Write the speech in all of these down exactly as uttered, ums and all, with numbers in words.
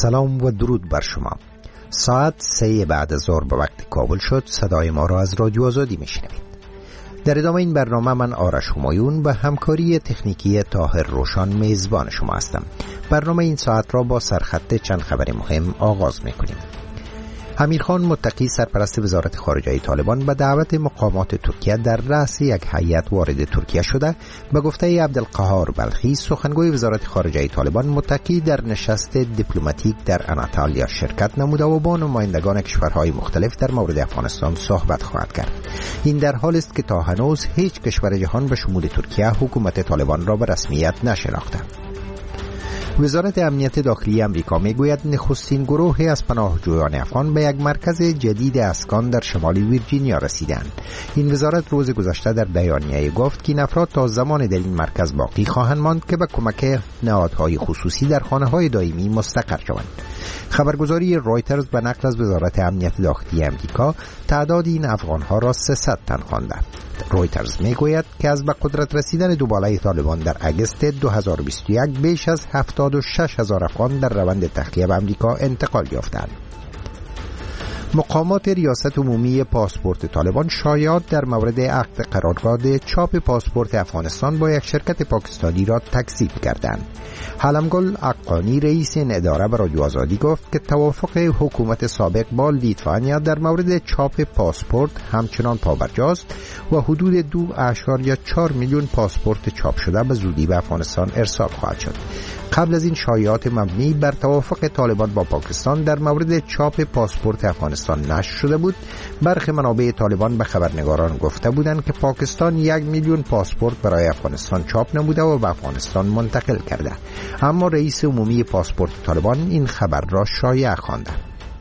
سلام و درود بر شما. ساعت سه بعد از ظهر به وقت کابل شد. صدای ما را از رادیو آزادی میشنوید. در ادامه این برنامه من آرش همایون و همکاری تکنیکی طاهر روشان میزبان شما هستم. برنامه این ساعت را با سرخط چند خبر مهم آغاز میکنیم. امیرخان متقی سرپرست وزارت خارجه طالبان به دعوت مقامات ترکیه در رأس یک هیئت وارد ترکیه شده. به گفته عبدالقهار بلخی سخنگوی وزارت خارجه طالبان، متقی در نشست دیپلماتیک در اناطالیا شرکت نموده و با نمایندگان کشورهای مختلف در مورد افغانستان صحبت خواهد کرد. این در حالی است که تا هنوز هیچ کشور جهان به شمول ترکیه حکومت طالبان را به رسمیت نشناخته. وزارت امنیت داخلی امریکا میگوید نخستین گروهی از پناهجویان افغان به یک مرکز جدید اسکان در شمال ویرجینیا رسیدند. این وزارت روز گذشته در بیانیه گفت که این افراد تا زمان در این مرکز باقی خواهند ماند که به کمک نهادهای خصوصی در خانه‌های دائمی مستقر شوند. خبرگزاری رویترز به نقل از وزارت امنیت داخلی امریکا تعداد این افغانها را سیصد تن خوانده. رویترز میگوید که از به قدرت رسیدن دوباره طالبان در اگست دو هزار و بیست و یک بیش از هفتاد و شش هزار افغان در روند تخلیه به امریکا انتقال یافتند. مقامات ریاست عمومی پاسپورت طالبان شایعات در مورد عقد قرارداد چاپ پاسپورت افغانستان با یک شرکت پاکستانی را تکذیب کردند. حلمگل عقانی رئیس این اداره به رادیو آزادی گفت که توافق حکومت سابق با لیتوانیا در مورد چاپ پاسپورت همچنان پابرجاست و حدود دو اشاریه چهار میلیون پاسپورت چاپ شده به زودی به افغانستان ارسال خواهد شد. قبل از این شایعات مبنی بر توافق طالبان با پاکستان در مورد چاپ پاسپورت افغانستان نشر شده بود. برخی منابع طالبان به خبرنگاران گفته بودند که پاکستان یک میلیون پاسپورت برای افغانستان چاپ نموده و به افغانستان منتقل کرده، اما رئیس عمومی پاسپورت طالبان این خبر را شایع خوانده.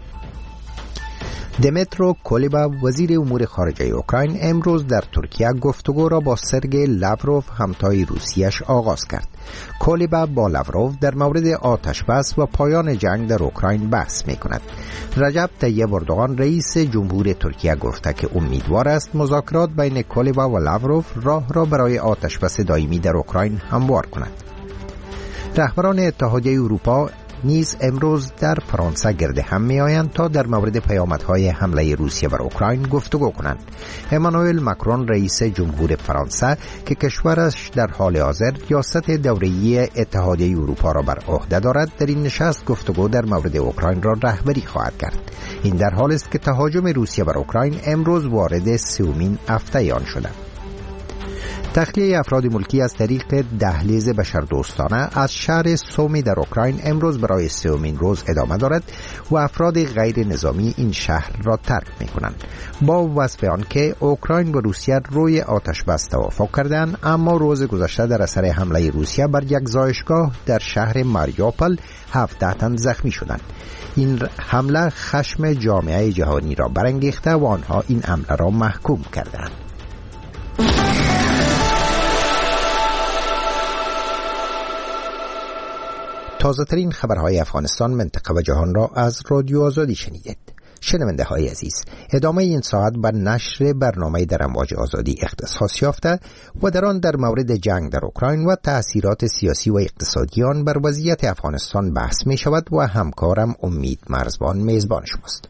دمیترو کولبا وزیر امور خارجه اوکراین امروز در ترکیه گفتگو را با سرگئی لاوروف همتای روسیه‌اش آغاز کرد. کولبا با لاوروف در مورد آتش بس و پایان جنگ در اوکراین بحث می‌کند. رجب طیب اردوغان رئیس جمهور ترکیه گفته که امیدوار است مذاکرات بین کولبا و لاوروف راه را برای آتش بس دائمی در اوکراین هموار کند. رهبران اتحادیه اروپا نیز امروز در فرانسه گرد هم می آیند تا در مورد پیامدهای حمله روسیه بر اوکراین گفتگو کنند. امانوئل ماکرون رئیس جمهور فرانسه که کشورش در حال حاضر ریاست دوره‌ای اتحادیه اروپا را بر عهده دارد، در این نشست گفتگو در مورد اوکراین را رهبری خواهد کرد. این در حالی است که تهاجم روسیه بر اوکراین امروز وارد سومین هفته آن شده. تخلیه افراد ملکی از طریق دهلیز بشردوستانه از شهر سومی در اوکراین امروز برای سومین روز ادامه دارد و افراد غیر نظامی این شهر را ترک می کنند. با وصف آن که اوکراین و روسیه روی آتش بس توافق کردند، اما روز گذشته در اثر حمله روسیه بر یک زایشگاه در شهر ماریوپول هفده تن زخمی شدند. این حمله خشم جامعه جهانی را برانگیخته و آنها این حمله را محکوم کردند. تازه ترین خبرهای افغانستان، منطقه و جهان را از رادیو آزادی شنیدید. شنونده های عزیز، ادامه این ساعت بر نشر برنامه در امواج آزادی اختصاص یافته و در آن در مورد جنگ در اوکراین و تأثیرات سیاسی و اقتصادی آن بر وضعیت افغانستان بحث می شود و همکارم امید مرزبان میزبان شماست.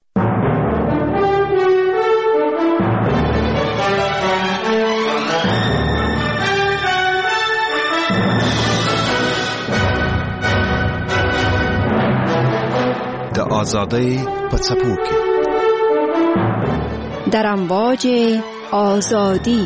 د آزادۍ په څپو کې در امواج آزادی.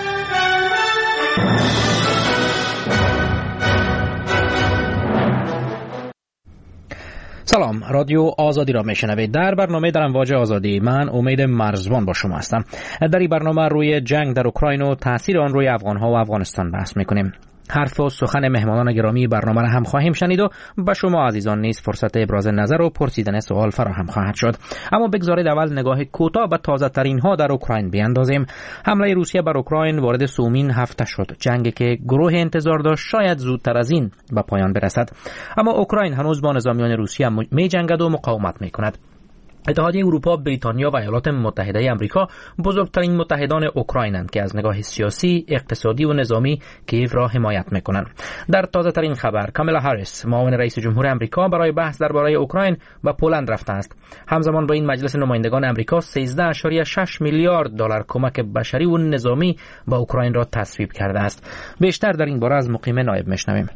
سلام، رادیو آزادی را میشنوید. در برنامه در امواج آزادی من امید مرزبان با شما هستم. در این برنامه روی جنگ در اوکراین و تاثیر آن روی افغان‌ها و افغانستان بحث میکنیم. حرف و سخن مهمانان گرامی برنامه را هم خواهیم شنید و به شما عزیزان نیز فرصت ابراز نظر و پرسیدن سوال فراهم خواهد شد. اما بگذارید اول نگاه کوتاه به تازه ترین ها در اوکراین بیاندازیم. حمله روسیه بر اوکراین وارد سومین هفته شد، جنگی که گروه انتظار داشت شاید زودتر از این به پایان برسد، اما اوکراین هنوز با نظامیان روسیه می جنگد و مقاومت می کند. اتحادیه اروپا، بریتانیا و ایالات متحده آمریکا بزرگترین متحدان اوکراینند که از نگاه سیاسی، اقتصادی و نظامی کیف را حمایت میکنند. در تازه ترین خبر، کامالا هاریس، معاون رئیس جمهور آمریکا، برای بحث درباره اوکراین به پولند رفته است. همزمان با این مجلس نمایندگان آمریکا سیزده ممیز شش میلیارد دلار کمک بشری و نظامی به اوکراین را تصویب کرده است. بیشتر در این باره از مقیم نایب میشنویم.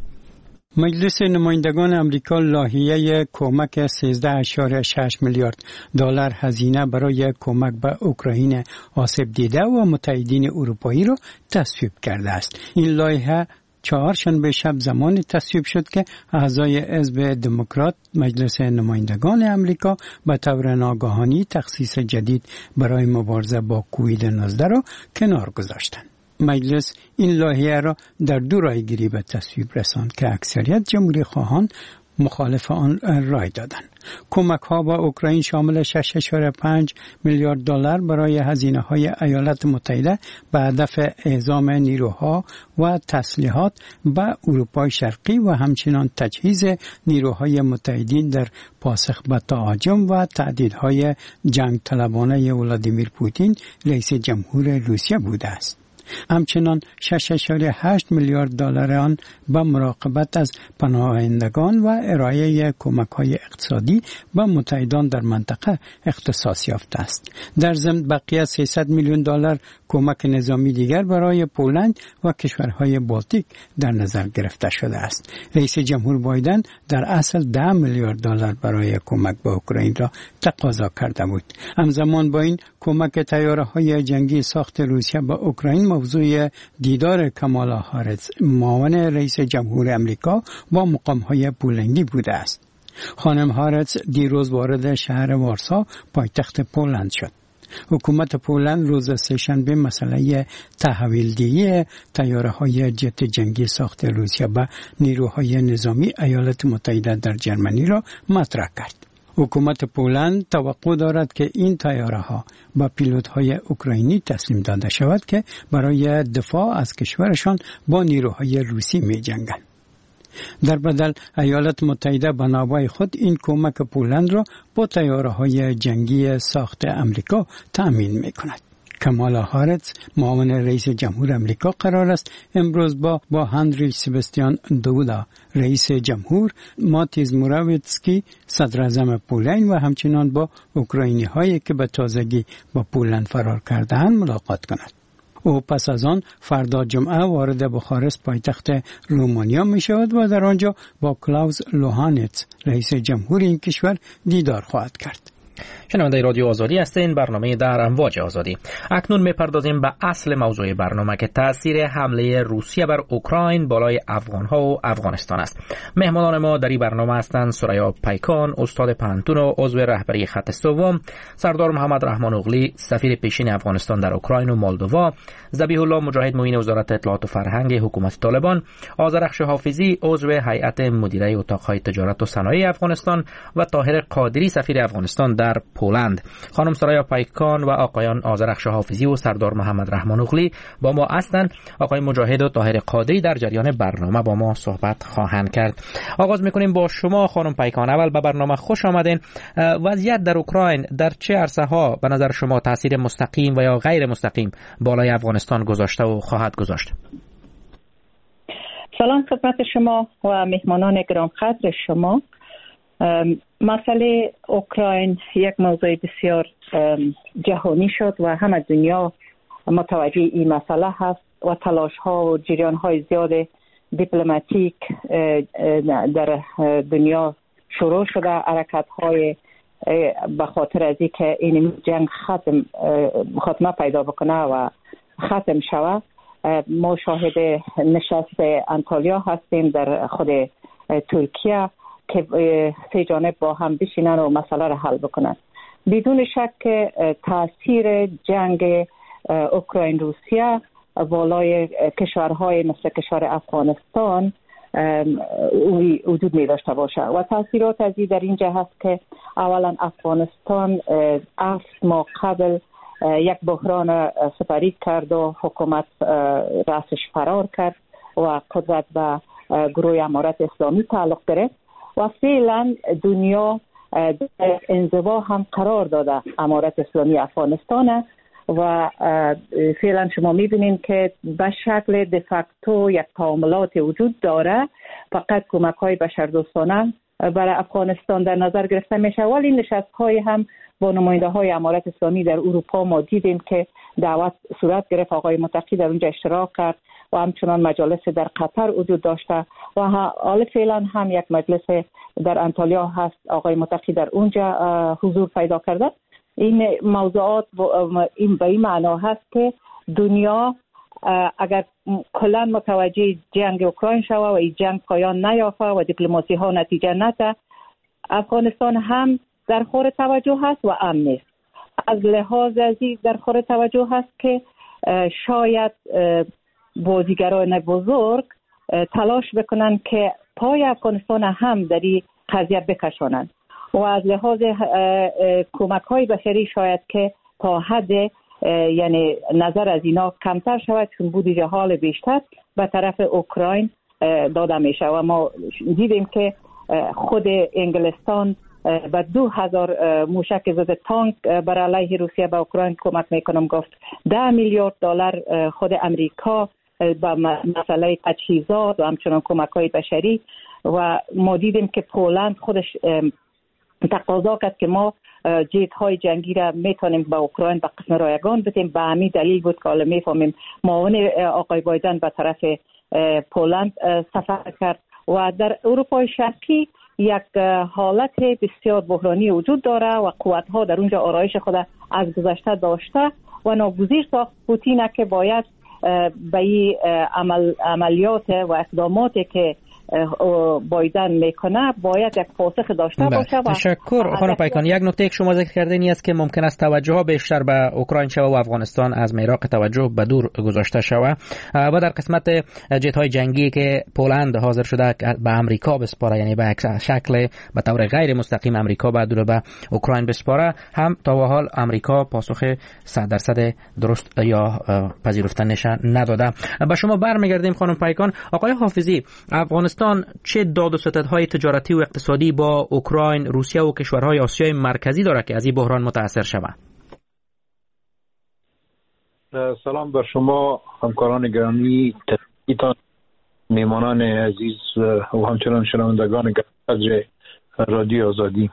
مجلس نمایندگان آمریکا لایحه کمک سیزده ممیز شش میلیارد دلار هزینه برای کمک به اوکراین آسیب دیده و متحدین اروپایی را تصویب کرده است. این لایحه چهارشنبه شب زمان تصویب شد که اعضای حزب دموکرات مجلس نمایندگان آمریکا به طور ناگهانی تخصیص جدید برای مبارزه با کووید نوزده را کنار گذاشتند. مجلس این لایحه را در دو رایگیری به تصویب رساند که اکثریت جمهوری خواهان مخالف آن رای دادند. کمک ها به اوکراین شامل شش ممیز پنج میلیارد دلار برای هزینه های ایالات متحده به هدف اعزام نیروها و تسلیحات به اروپای شرقی و همچنین تجهیز نیروهای متحدین در پاسخ به تهاجم و تهدیدهای جنگ طلبانه ولادیمیر پوتین رئیس جمهور روسیه بوده است. همچنان شش ممیز هشت میلیارد دلار آن به مراقبت از پناهندگان و ارائه کمک‌های اقتصادی به متحدان در منطقه اختصاص یافته است. در ضمن بقیه سیصد میلیون دلار کمک نظامی دیگر برای پولند و کشورهای بالتیک در نظر گرفته شده است. رئیس جمهور بایدن در اصل ده میلیارد دلار برای کمک به اوکراین را تقاضا کرده بود. همزمان با این کمک طیاره‌های جنگی ساخت روسیه به اوکراین موضوع دیدار کامالا هاریس، معاون رئیس جمهور آمریکا، با مقام‌های پولندی بوده است. خانم هاریس دیروز وارد شهر وارسا پایتخت پولند شد. حکومت پولند روز سه‌شنبه مسئله تحویل‌دهی طیاره‌های جت جنگی ساخت روسیه به نیروهای نظامی ایالات متحده در جرمنی را مطرح کرد. حکومت پولند توقع دارد که این طیاره‌ها با پیلوت‌های اوکراینی تسلیم داده شود که برای دفاع از کشورشان با نیروهای روسی می‌جنگند. در بدل ایالات متحده به نوبه خود این کمک پولند را با طیاره‌های جنگی ساخت آمریکا تأمین می‌کند. کامالا هاریس، معاون رئیس جمهور آمریکا، قرار است امروز با با هنری سباستیان دودا رئیس جمهور، ماتیز موراویتسکی صدر اعظم پولند و همچنین با اوکراینی هایی که به تازگی با پولند فرار کرده‌اند ملاقات کند. او پس از آن فردا جمعه وارد بخارست پایتخت رومانیا می شود و در آنجا با کلاوس لوهانیتس رئیس جمهور این کشور دیدار خواهد کرد. شنونده رادیو آزادی هستین، برنامه در امواج آزادی. اکنون میپردازیم به اصل موضوع برنامه که تاثیر حمله روسیه بر اوکراین بالای افغانها و افغانستان است. مهمانان ما در این برنامه هستند سریا پیکان، استاد پنهتون و عضو رهبری خط سوم، سردار محمد رحمان اغلی، سفیر پیشین افغانستان در اوکراین و مولدووا، ذبیح الله مجاهد معین وزارت اطلاعات و فرهنگ حکومت طالبان، آذرخش حافظی عضو هیئت مدیره اتاقهای تجارت و صنایع افغانستان و طاهر قادری سفیر افغانستان در پولند. خانم سریا پیکان و آقایان آذرخش حافظی و سردار محمد رحمان اغلی با ما هستند. آقای مجاهد و طاهر قادری در جریان برنامه با ما صحبت خواهند کرد. آغاز میکنیم با شما خانم پیکان. اول به برنامه خوش آمدین. وضعیت در اوکراین در چه عرصه‌ها به نظر شما تاثیر مستقیم و یا غیر مستقیم بالای افغانستان گذاشته و خواهد گذاشت؟ سلام خدمت شما و مهمانان گرانقدر شما. مسئله اوکراین یک موضوع بسیار جهانی شد و همه دنیا متوجه این مسئله هست و تلاش ها و جریان های زیاد دیپلماتیک در دنیا شروع شده. حرکت های به خاطر از اینکه این جنگ ختم خاتمه پیدا بکنه و ختم شود. ما شاهد نشست انطالیا هستیم در خود ترکیه که سه جانب با هم بشینن و مسئله را حل بکنن. بدون شک تاثیر جنگ اوکراین روسیه بالای کشورهای مثل کشور افغانستان وجود می داشته باشه و تاثیرات از این در اینجا هست که اولا افغانستان هفت ماه قبل یک بحران سپری کرد و حکومت رأسش فرار کرد و قدرت به گروه امارت اسلامی تعلق گرفت و فعلا دنیا انزوا هم قرار داده امارت اسلامی افغانستان و فعلا شما میبینید که به شکل دفاکتو یک تعاملات وجود داره، فقط کمک های بشردوستانه برای افغانستان در نظر گرفته میشه. ولی نشست های هم با نماینده های امارت اسلامی در اروپا ما دیدیم که دعوت صورت گرفت، آقای متقی در اونجا اشتراک کرد و همچنان مجالس در قطر وجود داشته و حال فعلا هم یک مجلس در انطالیا هست، آقای متقی در اونجا حضور پیدا کرده. این موضوعات این به این معنا هست که دنیا اگر کلا متوجه جنگ اوکراین شوه و این جنگ پایان نیافته و دیپلماسی ها نتیجه نده، افغانستان هم در خور توجه هست و امن است. از لحاظ ازی در خور توجه هست که شاید بازیگران بزرگ تلاش بکنن که پای افغانستان هم در این قضیه بکشانند و از لحاظ کمک های بشری شاید که تا حد یعنی نظر از اینا کمتر شود، چون بودجه حال بیشتر به طرف اوکراین داده میشه و ما دیدیم که خود انگلستان به دو هزار موشک ضد تانک برای علیه روسیه به اوکراین کمک میکنم گفت. ده میلیارد دلار خود امریکا به مسئله تجهیزات و همچنان کمک های بشری و ما دیدیم که پولند خودش تقاضا کرد که ما جیت های جنگی را میتونیم به اوکراین به قسم رایگان بدیم. به همین دلیل بود که حالا میفهمیم معاون آقای بایدن به طرف پولند سفر کرد و در اروپای شرقی یک حالت بسیار بحرانی وجود داره و قوت ها در اونجا آرایش خود از گذشته داشته و ناگزیر ساخت پوتین که باید به این عمل عملیات و اقداماتی که بایدن میکنه باید یک پاسخ داشته باشه. و تشکر خانم پیکان. یک نکته که شما ذکر کردین است که ممکن است توجه ها بیشتر به اوکراین شود و افغانستان از میراق توجه به دور گذاشته شود و در قسمت جت های جنگی که پولند حاضر شده به امریکا بسپاره، یعنی به شکل به طور غیر مستقیم امریکا بعد رو به اوکراین بسپاره، هم تا به حال امریکا پاسخ صد درصد درست یا پذیرفته نشه نداده. به شما برمیگردیم خانم پیکان. آقای حافظی، افغانستان چه داد و ستدهای تجارتی و اقتصادی با اوکراین، روسیه و کشورهای آسیای مرکزی داره که از این بحران متاثر شود؟ سلام بر شما همکاران گرامی، تحقیقات میمانان عزیز و همچنان شنوندگان گرامی رادیو آزادی.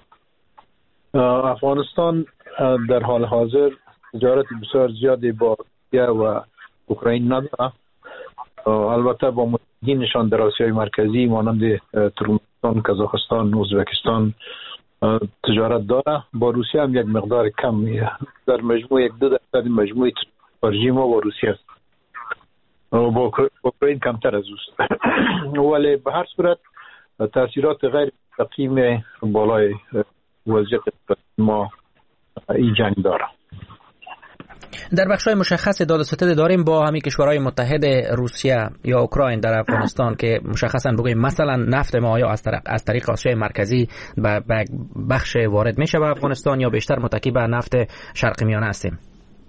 افغانستان در حال حاضر تجارت بسیار زیادی با روسیه و اوکراین نداره. البته با متحدینشان در آسیای مرکزی مانند ترکمنستان، کازاخستان، ازبکستان تجارت داره. با روسیه هم یک مقدار کم، در مجموع یک دو درصد مجموع خارجی ما با روسیه است و با اوکراین کمتر از اوست. ولی به هر صورت تاثیرات غیر مستقیم بالای وضعیت ما این جنگ داره. در بخش‌های مشخص داد و ستد داریم با همین کشورهای متحد روسیه یا اوکراین در افغانستان که مشخصاً بگوییم مثلا نفت ما آیا از طریق از طریق آسیای مرکزی به بخش وارد میشه به افغانستان یا بیشتر متکی به نفت شرق میانه هستیم؟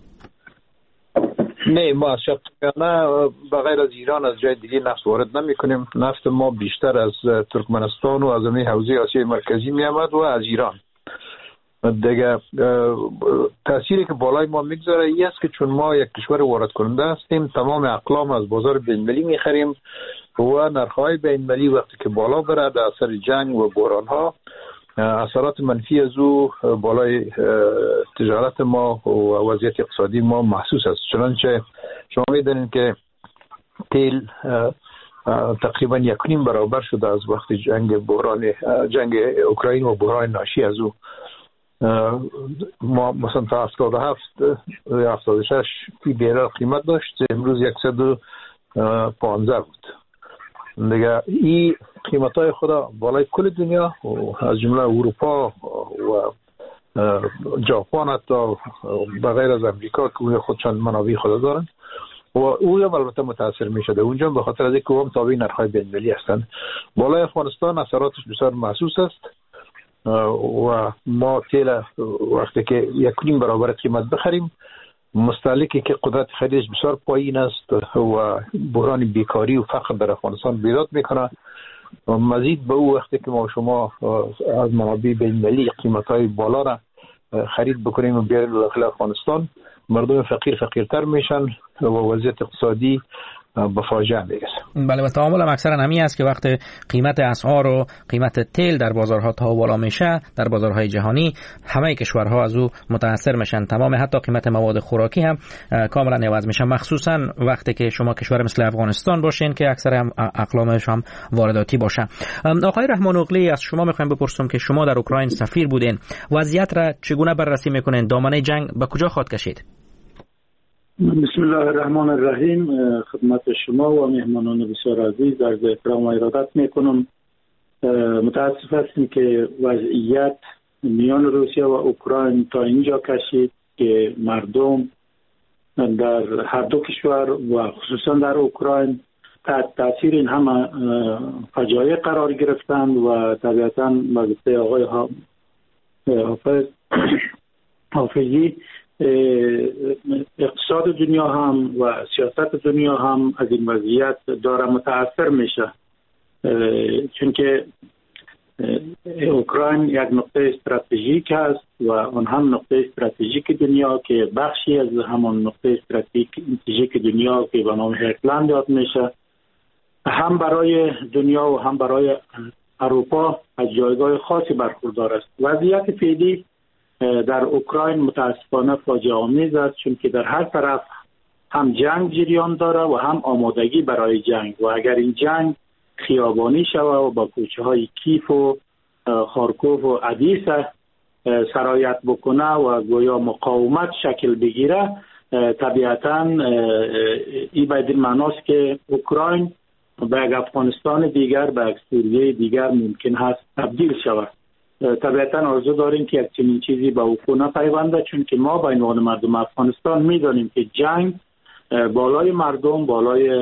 نه، ما از شرق میانه بغیر از ایران از جای دیگه نفت وارد نمی کنیم. نفت ما بیشتر از ترکمنستان و از همین حوزه آسیای مرکزی می آمد و از ایران. دیگه تأثیری که بالای ما میگذاره این است که چون ما یک کشور وارد کننده هستیم، تمام اقلام از بازار بین‌المللی میخریم و نرخ‌های بین‌المللی وقتی که بالا بره در اثر جنگ و بحران‌ها، اثرات منفی از او بالای تجارت ما و وضعیت اقتصادی ما محسوس است. چنانچه شما می‌دونید که تیل تقریبا یک و نیم برابر شده از وقت جنگ بحران جنگ اوکراین و بحران ناشی از او. ما مثلا تا هفتاد و هفت یا هفتاد و شش فی بیرل قیمت داشت، امروز صد و پانزده بود. دیگه این قیمت های خدا بالای کل دنیا و از جمله اروپا و ژاپن حتی بغیر از امریکا که خودشان منابع خود دارن و او هم البته متاثر می شده اونجا به خاطر از اینکه هم تابع نرخ‌های بین‌المللی هستند. بالای افغانستان اثراتش بسیار محسوس است و ما تیل وقتی که یک نیم برابر قیمت بخریم، مستهلکی که قدرت خریدش بسیار پایین است و بحران بیکاری و فقر در افغانستان بیداد میکنه مزید به او وقتی که ما شما از منابع بین‌المللی قیمت‌های بالا را خرید بکنیم و بیاریم داخل افغانستان، مردم فقیر فقیرتر میشن و وضعیت اقتصادی به فاجعه میرسه. بله، و تعامل هم اکثرا همین است که وقت قیمت اسعار و قیمت تیل در بازارها تا بالا میشه، در بازارهای جهانی همه کشورها از او متاثر میشن. تمام حتی قیمت مواد خوراکی هم کاملا عوض میشه، مخصوصا وقتی که شما کشور مثل افغانستان باشین که اکثر هم اقلامش هم وارداتی باشه. آقای رحمان اوغلی، از شما میخوایم بپرسم که شما در اوکراین سفیر بودین، وضعیت را چگونه بررسی میکنین؟ دامنه جنگ به کجا خواهد کشید؟ بسم الله الرحمن الرحیم. خدمت شما و مهمانان بسیار عزیز عرض احترام و ارادت میکنم. متاسف هستیم که وضعیت میان روسیه و اوکراین تا اینجا کشید که مردم در هر دو کشور و خصوصا در اوکراین تحت تاثیر این همه فجایع قرار گرفتند و طبیعتاً وظیفه آقای حافظ حافظی اقتصاد دنیا هم و سیاست دنیا هم از این وضعیت داره متاثر میشه، چون که اوکراین یک نقطه استراتژیک است و اون هم نقطه استراتژیک دنیا که بخشی از همون نقطه استراتژیک دنیا که به نام هرتلند یاد میشه، هم برای دنیا و هم برای اروپا از جایگاه خاصی برخوردار است. وضعیت فعلی در اوکراین متاسفانه فاجعه آمیز است، چون که در هر طرف هم جنگ جریان داره و هم آمادگی برای جنگ و اگر این جنگ خیابانی شود و با کوچه های کیف و خارکوف و ادیسه سرایت بکنه و گویا مقاومت شکل بگیره، طبیعتاً این به این معناست که اوکراین به یک افغانستان دیگر، به یک سوریه دیگر ممکن هست تبدیل شود. طبیعتاً آرزو داریم که یک چنین چیزی به وقوع نپیونده، چون که ما به عنوان مردم افغانستان میدانیم که جنگ بالای مردم، بالای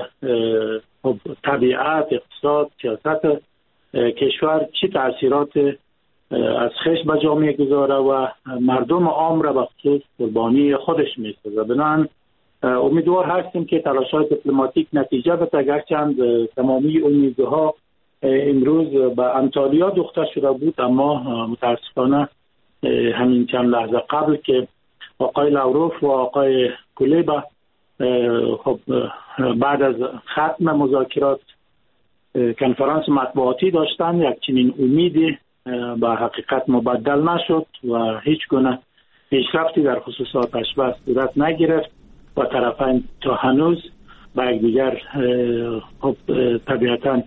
طبیعت، اقتصاد، سیاست کشور چی تأثیرات از خشم به جامعه گذاره و مردم عام را به خصوص قربانی خودش میسازه. بنابراین امیدوار هستیم که تلاش‌های دیپلماتیک نتیجه بده، گرچند تمامی امیدها امروز به انطالیا دوخته شده بود، اما متاسفانه همین چند لحظه قبل که آقای لاوروف و آقای کولیبا خب بعد از ختم مذاکرات کنفرانس مطبوعاتی داشتن، یک چنین امیدی به حقیقت مبدل نشد و هیچ گونه پیشرفتی در خصوص آتش بس صورت نگرفت و طرفین تا هنوز با یکدیگر خب طبیعتاً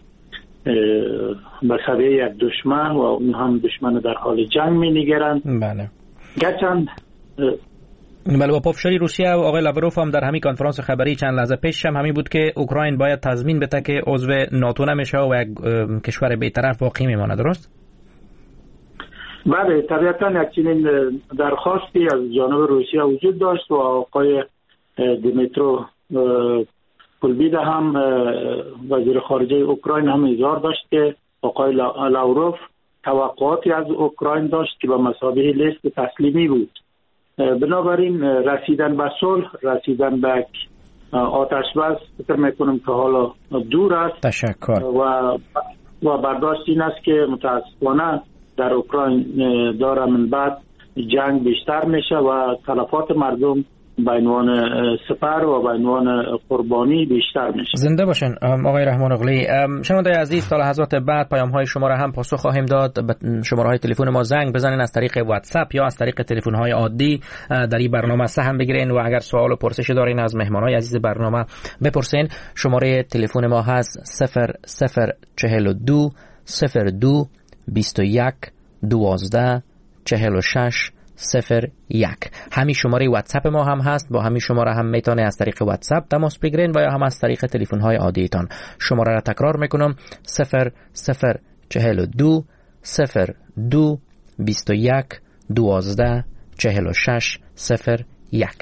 به سبیل یک دشمن و اون هم دشمن در حال جنگ می نگرند. بله. گرچند بله، با پافشاری روسیه و آقای لاوروف هم در همین کنفرانس خبری چند لحظه پیش هم همین بود که اوکراین باید تضمین بده که عضو ناتو نمیشه و یک کشور بی‌طرف باقی میمانه، درست؟ بله، طبیعتاً یک چنین درخواستی از جانب روسیه وجود داشت و آقای دیمیترو کلبیده هم وزیر خارجه اوکراین هم اظهار داشت که آقای لاوروف توقعاتی از اوکراین داشت که به مثابه لیست تسلیمی بود. بنابراین رسیدن به صلح، رسیدن به آتش بس فکر میکنم که حالا دور است. تشکر. و و برداشت این است که متاسفانه در اوکراین داره من بعد جنگ بیشتر میشه و تلفات مردم به عنوان سپر و به عنوان قربانی بیشتر میشه. زنده باشن آقای رحمان اوغلی. شنوندگان عزیز، تا لحظات بعد پیام های شما را هم پاسخ خواهیم داد. به شماره های تلفن ما زنگ بزنین از طریق واتساپ یا از طریق تلفن های عادی در این برنامه سهم بگیرین و اگر سوال و پرسش دارین از مهمان های عزیز برنامه بپرسین. شماره تلفن ما هست صفر صفر چهل و دو صفر دو بیست و یک دوازده چهل و شش صفر یک. همین شماره واتساپ ما هم هست، با همین شماره هم میتونه از طریق واتساپ تماس بگیرین و یا هم از طریق تلفن های عادیتان. شماره را تکرار میکنم: صفر صفر چهل و دو صفر دو بیست و یک دوازده چهل و شش صفر یک.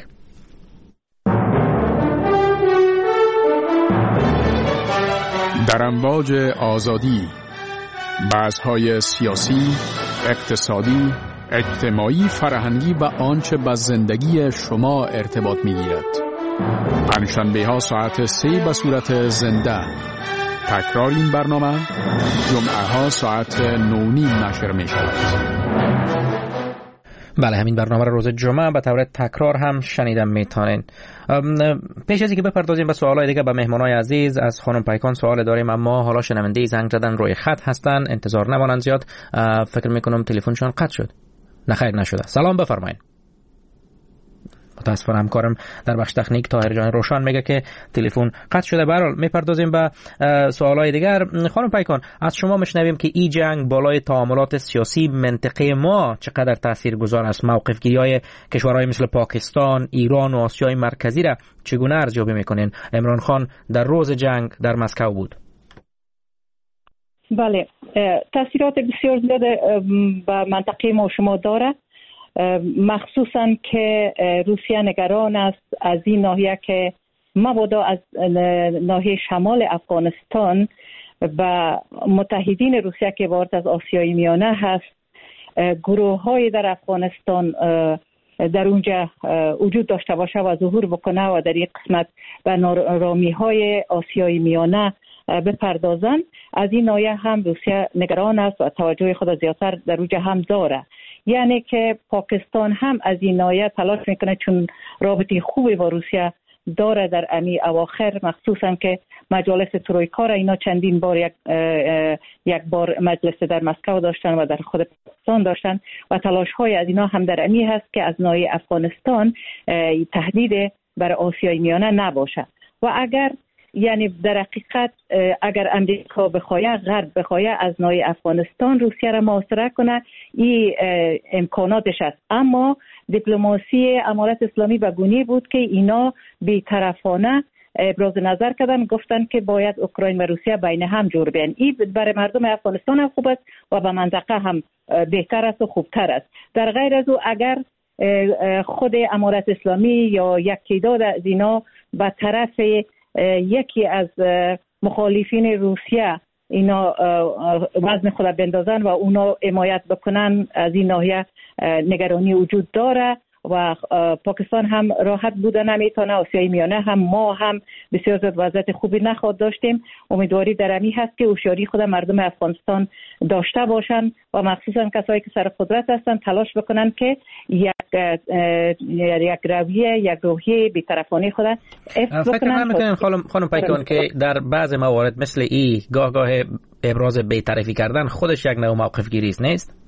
در امواج آزادی، بحث‌های سیاسی، اقتصادی، اجتماعی، فرهنگی و آنچه با زندگی شما ارتباط می‌گیرد. پنجشنبه ها ساعت سه به صورت زنده تکرار این برنامه جمعه ها ساعت نه و نیم نشر می شود. بله، همین برنامه را روز جمعه به طور تکرار هم شنیدم میتونین. پیش از اینکه بپردازیم به سوالای دیگه، به مهمانای عزیز از خانم پیکان سوال داریم، اما حالا شنونده زنگ زدن روی خط هستن، انتظار نمانند زیاد. فکر میکنم تلفنشون قطع شد. نخیر نشده. سلام، بفرمایید. متاسفانه همکارم در بخش تکنیک طاهر جان روشن میگه که تلفن قطع شده. به هر حال میپردازیم به سوالای دیگر. خانم پیکان، از شما میشنویم که این جنگ بالای تعاملات سیاسی منطقه ما چقدر تاثیرگذار است. موقف گیری‌های کشورهای مثل پاکستان، ایران و آسیای مرکزی را چگونه ارزیابی میکنین؟ عمران خان در روز جنگ در مسکو بود. بله، تاثیرات بسیار زیاد به منطقه ما شما داره، مخصوصا که روسیه نگران است از این ناحیه که مبادا از ناحیه شمال افغانستان و متحدین روسیه که وارد از آسیای میانه هست، گروه های در افغانستان در اونجا وجود داشته باشه و ظهور بکنه و در یک قسمت به نارامی های آسیای میانه بپردازن. از این ناحیه هم روسیه نگران است و توجه خود زیادتر در اونجا هم داره. یعنی که پاکستان هم از این ناحیه تلاش میکنه، چون رابطه خوبی با روسیه داره در امی اواخر، مخصوصا که مجالس ترویکا را اینا چندین بار یک یک بار مجلس در مسکو داشتن و در خود پاکستان داشتن و تلاش های از اینا هم در امی هست که از ناحیه افغانستان تهدید بر آسیای میانه نباشه. و اگر یعنی در حقیقت اگر امریکا بخواه، غرب بخواه از ناحیه افغانستان روسیه را محاصره کنه، این امکاناتش است. اما دیپلماسی امارت اسلامی به گونه بود که اینا بی‌طرفانه ابراز نظر کردن، گفتن که باید اوکراین و روسیه بین هم جور بیان. این برای مردم افغانستان هم خوب است و به منطقه هم بهتر است و خوبتر است. در غیر از او اگر خود امارت اسلامی یا یک تعداد از اینا به طرف یکی از مخالفین روسیه اینا وزن خود بندازن و اونا حمایت بکنن، از این ناحیه نگرانی وجود داره و پاکستان هم راحت بودن نمیتونه. آسیای میانه هم ما هم بسیار زیاد وضعیت خوبی نخواد داشتیم. امیدواری در امی هست که هوشیاری خود مردم افغانستان داشته باشن و مخصوصا کسایی که سر قدرت هستن تلاش بکنن که یک یک رویه یک روحیه بی‌طرفانه خود حفظ بکنن. فکر نمی‌کنین خانم خانم پیکان که در بعض موارد مثل ای گاه گاه ابراز بی‌طرفی کردن خودش یک نوع موقف گیری است، نیست؟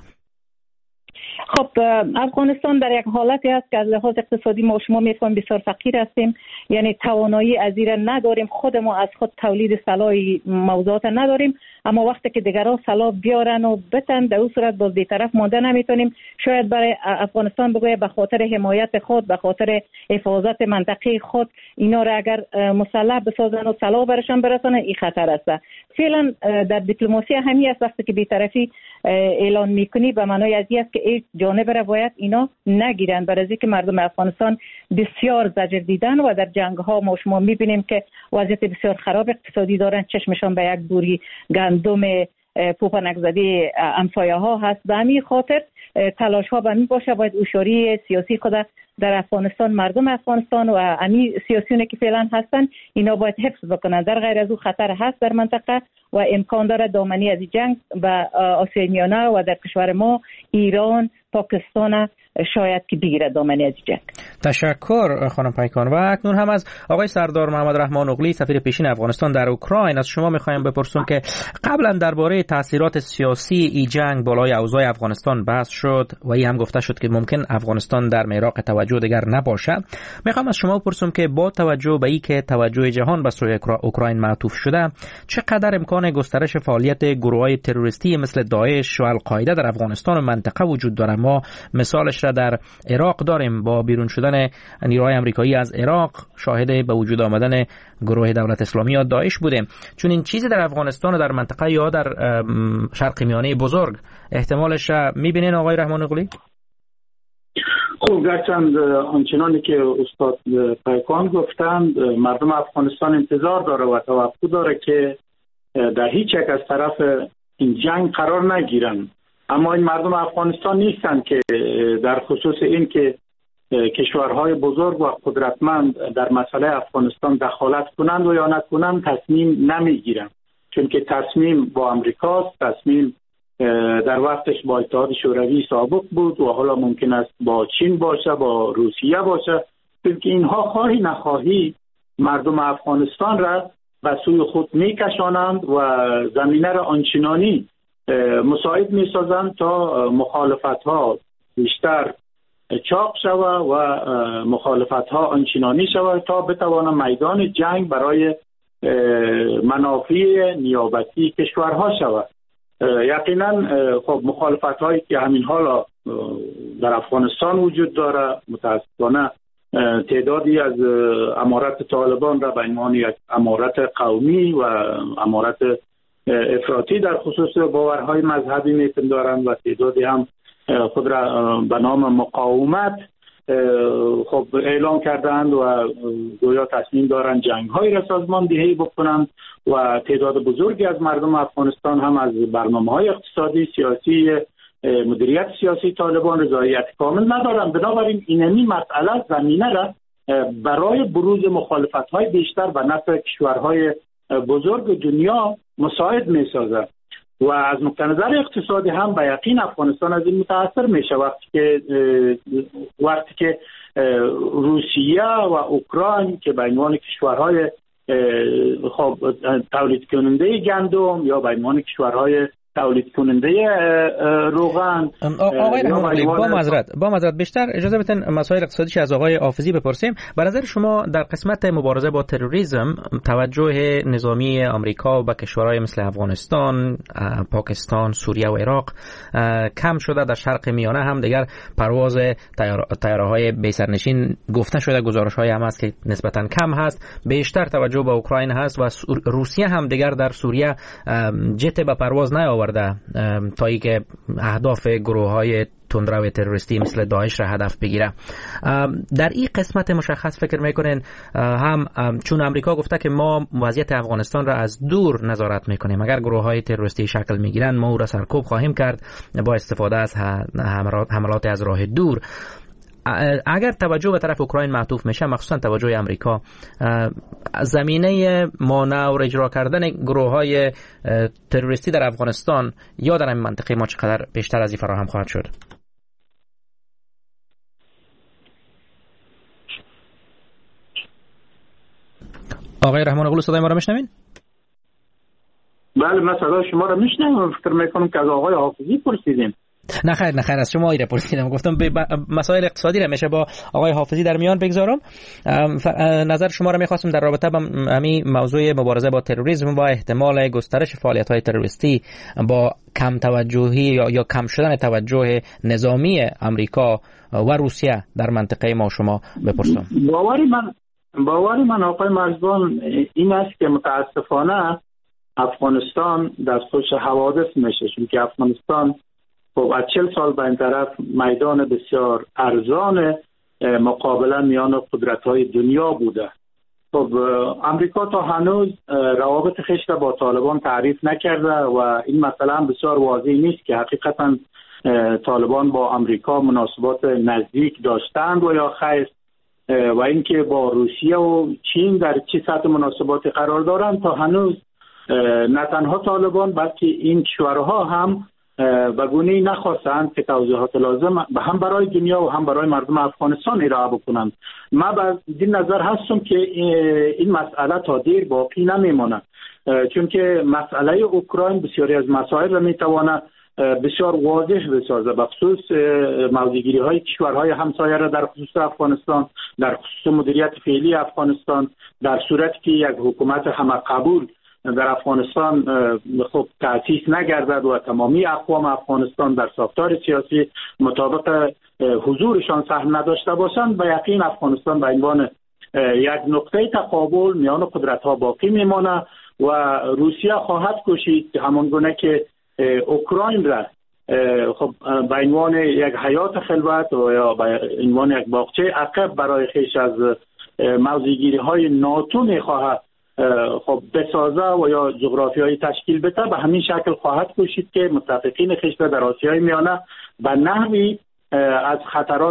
خب افغانستان در یک حالتی است که از لحاظ اقتصادی ما شما میفهمیم بسیار فقیر هستیم، یعنی توانایی از این نداریم، خود ما از خود تولید سلاح موضوعات نداریم، اما وقتی که دیگران سلاح بیارن و بتن در اون صورت باز بی‌طرف مانده نمیتونیم. شاید برای افغانستان بگویه به خاطر حمایت خود، به خاطر حفاظت منطقه خود اینا را اگر مسلح بسازن و سلاح برشان برسانن، این خطر است. فعلا در دیپلماسی همین است، وقتی که بی‌طرفی اعلان میکنی به معنای از این است که این جانب را باید اینا نگیرن، برای اینکه مردم افغانستان بسیار زجر دیدن و در جنگ ها ما شما میبینیم که وضعیت بسیار خراب اقتصادی دارن، چشمشان به یک بوری گندم پوپنک زده امسایه ها هست. به همین خاطر تلاش ها به می باشه باید هوشیاری سیاسی خود در افغانستان، مردم افغانستان و امی سیاسیونی که فعلا هستن اینا باید حفظ بکنن. در غیر از او خطر هست در منطقه و امکان داره دامنی از جنگ به آسیای میانه و در کشور ما ایران، پاکستان شاید که بگیره دامنی از جنگ. تشکر خانم پیکان. و اکنون هم از آقای سردار محمد رحمان اغلی سفیر پیشین افغانستان در اوکراین از شما میخوایم بپرسیم که قبلا درباره تاثیرات سیاسی ای جنگ بالای اوضاع افغانستان بحث شد و این هم گفته شد که ممکن افغانستان در معراق توجه دیگر نباشه. میخوام از شما بپرسم که با توجه به این که توجه جهان به سوی اوکراین معطوف شده، چقدر امکان گسترش فعالیت گروه‌های تروریستی مثل داعش و القاعده در افغانستان و منطقه وجود داره؟ ما مثالش را در عراق داریم، با بیرون شدن نیروهای آمریکایی از عراق شاهد به وجود آمدن گروه دولت اسلامی یا داعش بودیم. چون این چیزی در افغانستان و در منطقه یا در شرق میانه بزرگ احتمالش را میبینین آقای رحمان اغلی؟ خب گرچند آنچنانی که استاد پیکان گفتند، مردم افغانستان انتظار داره و توقع داره که در هیچ یک از طرف این جنگ قرار نگیرن، اما این مردم افغانستان نیستن که در خصوص این که کشورهای بزرگ و قدرتمند در مسئله افغانستان دخالت کنند و یا نکنند تصمیم نمیگیرند. چون که تصمیم با امریکاست، تصمیم در وقتش با اتحاد شوروی سابق بود و حالا ممکن است با چین باشه، با روسیه باشه، چون که اینها خواهی نخواهی مردم افغانستان را به سوی خود میکشانند و زمینه را آنچنانی مساعد میسازند تا مخالفت ها بیشتر چاق شود و مخالفت ها آنچنانی شود تا بتوانند میدان جنگ برای منافع نیابتی کشورها شود. یقینا خب مخالفت هایی که همین حالا در افغانستان وجود داره، متاسفانه تعدادی از امارت طالبان را به عنوان یک امارت قومی و امارت افراطی در خصوص باورهای مذهبی میپندارند و تعدادی هم خود را به نام مقاومت خب اعلام کردند و گویا تصمیم دارند جنگ‌هایی را سازماندهی بکنند و تعداد بزرگی از مردم افغانستان هم از برنامه‌های اقتصادی، سیاسی، مدیریت سیاسی طالبان رضایت کامل ندارند. بنابراین اینمی مسئله زمینه را برای بروز مخالفت‌های بیشتر به نفع کشورهای بزرگ دنیا مساعد می‌سازد و از نقطه نظر اقتصادی هم به یقین افغانستان از این متاثر میشه وقتی که وقتی که روسیه و اوکراین که به عنوان کشورهای خب تولید کننده گندم یا به عنوان کشورهای تولید کننده روغن. آقای رحمانی با معذرت با معذرت بیشتر اجازه بدین مسائل اقتصادی از آقای حافظی بپرسیم. به نظر شما در قسمت مبارزه با تروریسم توجه نظامی آمریکا به کشورهای مثل افغانستان، پاکستان، سوریه و عراق کم شده؟ در شرق میانه هم دیگر پرواز طیاره‌های بی‌سرنشین گفته شده، گزارش‌های هم هست که نسبتاً کم هست. بیشتر توجه به اوکراین هست و روسیه هم دیگر در سوریه جت به پرواز نیاورده تا اینکه اهداف گروه‌های تندرو تروریستی مثل داعش را هدف بگیره. در این قسمت مشخص فکر میکنین هم چون امریکا گفته که ما وضعیت افغانستان را از دور نظارت میکنیم، اگر گروه‌های تروریستی شکل میگیرن ما او را سرکوب خواهیم کرد با استفاده از حملات از راه دور، اگر توجه به طرف اوکراین معطوف میشه، مخصوصا توجه امریکا، زمینه مانع و اجرا کردن گروه‌های تروریستی در افغانستان یا در این منطقه ما چقدر بیشتر از این فراهم خواهد شد؟ آقای رحمان اغلو صدای ما را میشنوین؟ بله، من صدای شما را میشنوم. فکر میکنم که از آقای حافظی پرسیدین. نه خیر نه خیر از شما ایره پرسیدم، گفتم به مسائل اقتصادی را میشه با آقای حافظی در میان بگذارم. نظر شما را میخواستم در رابطه با همین موضوع مبارزه با تروریسم و احتمال گسترش فعالیت‌های تروریستی با کم توجهی یا یا کم شدن توجه نظامی امریکا و روسیه در منطقه ما شما بپرسم. باوری من باوری من آقای مرزبان این است که متاسفانه افغانستان دستخوش حوادث میشه، چون که افغانستان خب از چهل سال به این طرف میدان بسیار ارزان مقابله میان قدرت‌های دنیا بوده. خب امریکا تا هنوز روابط خویش را با طالبان تعریف نکرده و این مسئله هم بسیار واضح نیست که حقیقتا طالبان با امریکا مناسبات نزدیک داشتند و یا خیر، و اینکه با روسیه و چین در چه سطح مناسباتی قرار دارند تا هنوز نه تنها طالبان بلکه این کشورها هم به گونه‌ای نخواستند که توضیحات لازم هم برای دنیا و هم برای مردم افغانستان ارائه بکنند. من به این نظر هستم که این مسئله تا دیر باقی نمیماند، چون که مسئله اوکراین بسیاری از مسائل را میتواند بسیار واضح بسازه، بخصوص موضع‌گیری های کشورهای همسایه را در خصوص افغانستان، در خصوص مدیریت فعلی افغانستان، در صورتی که یک حکومت همه قبول در افغانستان خب تأسیس نگردد و تمامی اقوام افغانستان در ساختار سیاسی مطابق حضورشان سهم نداشته باشند، به یقین افغانستان به عنوان یک نقطه تقابل میان قدرت‌ها باقی میماند و روسیه خواهد کوشید همون گونه که اوکراین را خب به عنوان یک حیات خلوت و یا به عنوان یک باغچه عقب برای خیش از موضع‌گیری های ناتو میخواهد خب بسازه و یا جغرافیایی تشکیل بده، به همین شکل خواهد کوشید که متفقین خیش در آسیای میانه به نحوی از خطرات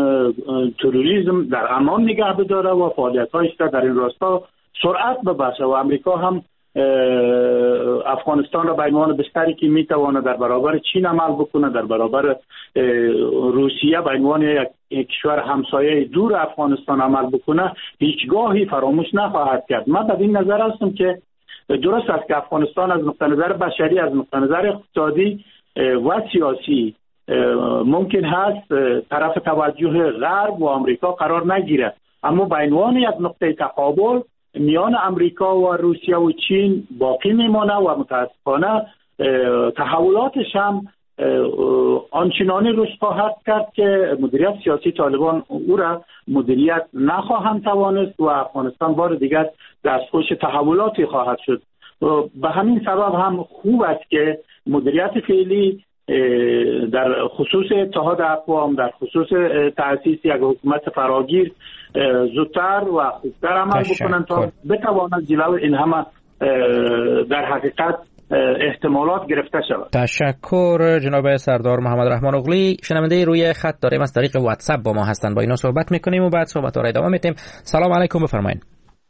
تروریسم در امان نگه بداره و فعالیت‌هایش در این راستا سرعت ببخشه و امریکا هم افغانستان را به عنوان بستری که میتونه در برابر چین عمل بکنه، در برابر روسیه به عنوان یک کشور همسایه دور افغانستان عمل بکنه، هیچگاهی فراموش نخواهد کرد. من به این نظر هستم که درست است که افغانستان از نقطه نظر بشری، از نقطه نظر اقتصادی و سیاسی ممکن هست طرف توجه غرب و آمریکا قرار نگیره، اما به عنوان یک نقطه تقابل میان امریکا و روسیه و چین باقی میمانه و متاسفانه تحولاتش هم آنچنانی رشد خواهد کرد که مدیریت سیاسی طالبان او را مدیریت نخواهند توانست و افغانستان بار دیگر دستخوش تحولاتی خواهد شد. به همین سبب هم خوب است که مدیریت فعلی در خصوص اتحاد اقوام، در خصوص تأسیس یک حکومت فراگیر زودتر و خوبتر عمل بکنند تا بتواند جلو این همه در حقیقت احتمالات گرفته شود. تشکر جناب سردار محمد رحمان اغلی. شنونده روی خط داریم از طریق واتساپ با ما هستند، با اینا صحبت میکنیم و بعد صحبت را ادامه میدیم. سلام علیکم، بفرمایید.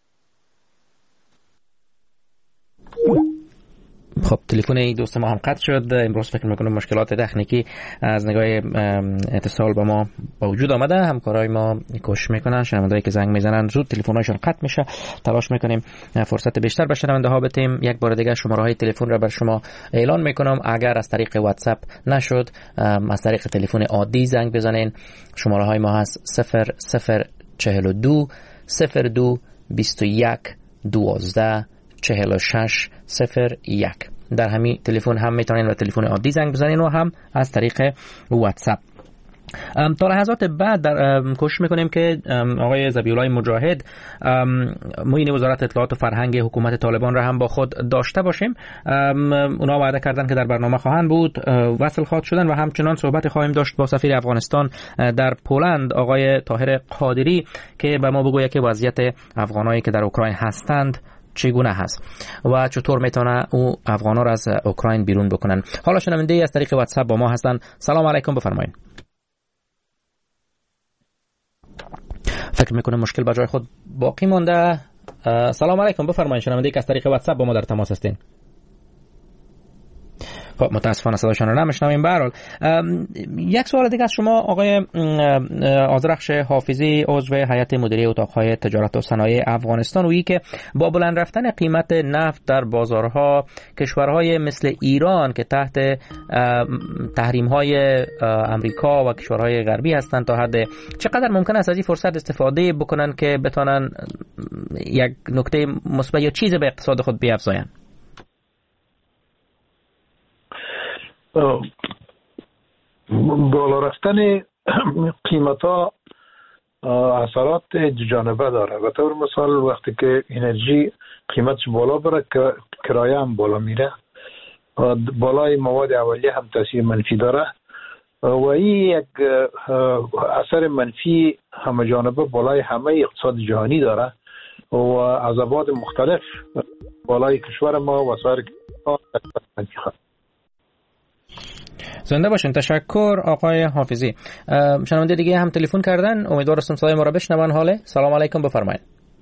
خب تلفن این دوست ما هم قطع شد. امروز فکر میکنم مشکلات تکنیکی از نگاه اتصال با ما با وجود آمده. همکارای ما کوشش میکنن، شنوندهایی که زنگ میزنن زود تلفن‌هاشون قطع میشه. تلاش میکنیم فرصت بیشتر به شنونده ها بدیم. یک بار دیگه شماره های تلفن را بر شما اعلان میکنم. اگر از طریق واتساپ نشد، از طریق تلفن عادی زنگ بزنین. شماره های ما هست صفر صفر چهل و دو صفر دو بیست و یک دوازده چهل و شش صفر یک. در همین تلفن هم میتونین و تلفن عادی زنگ بزنین و هم از طریق واتساپ. تا لحظات بعد در کوشش میکنیم که آقای ذبیح‌الله مجاهد معین وزارت اطلاعات و فرهنگ حکومت طالبان را هم با خود داشته باشیم. اونا وعده کردن که در برنامه خواهند بود، وصل خواهد شدن و همچنان صحبت خواهیم داشت با سفیر افغانستان در پولند آقای طاهر قادری که به ما بگوید که وضعیت افغانایی که در اوکراین هستند چگونه هست و چطور میتونه او افغانا را از اوکراین بیرون بکنن. حالا شنونده از طریق واتساپ با ما هستن. سلام علیکم، بفرمایید. فکر میکنم مشکل به جای خود باقی مونده. سلام علیکم، بفرمایید. شنونده که از طریق واتساپ با ما در تماس هستین. خب متاسفانه صداشون رو نمیشنویم. به هر حال یک سوال دیگه از شما آقای آذرخش حافظی، عضو هیئت مدیره اتاقهای تجارت و صنایع افغانستان، ویی که با بلند رفتن قیمت نفت در بازارها کشورهای مثل ایران که تحت تحریم‌های امریکا و کشورهای غربی هستند تا حد چقدر ممکن است از این فرصت استفاده بکنن که بتونن یک نکته مثبت یا چیز به اقتصاد خود بیافزاین؟ بالا رفتن قیمت ها اثرات جانبه داره. به طور مثال وقتی که انرژی قیمتش بالا بره کرایه هم بالا میره، بالای مواد اولیه هم تاثیر منفی داره و این یک اثر منفی همه جانبه بالای همه اقتصاد جهانی داره و از ابعاد مختلف بالای کشور ما و سایر کشورها منفی خواهد. زنده باشین. تشکر آقای حافظی. شنونده دیگه هم تلفن کردن، امیدوار هستم صدای ما را بشنون. حاله سلام علیکم، بفرمایید.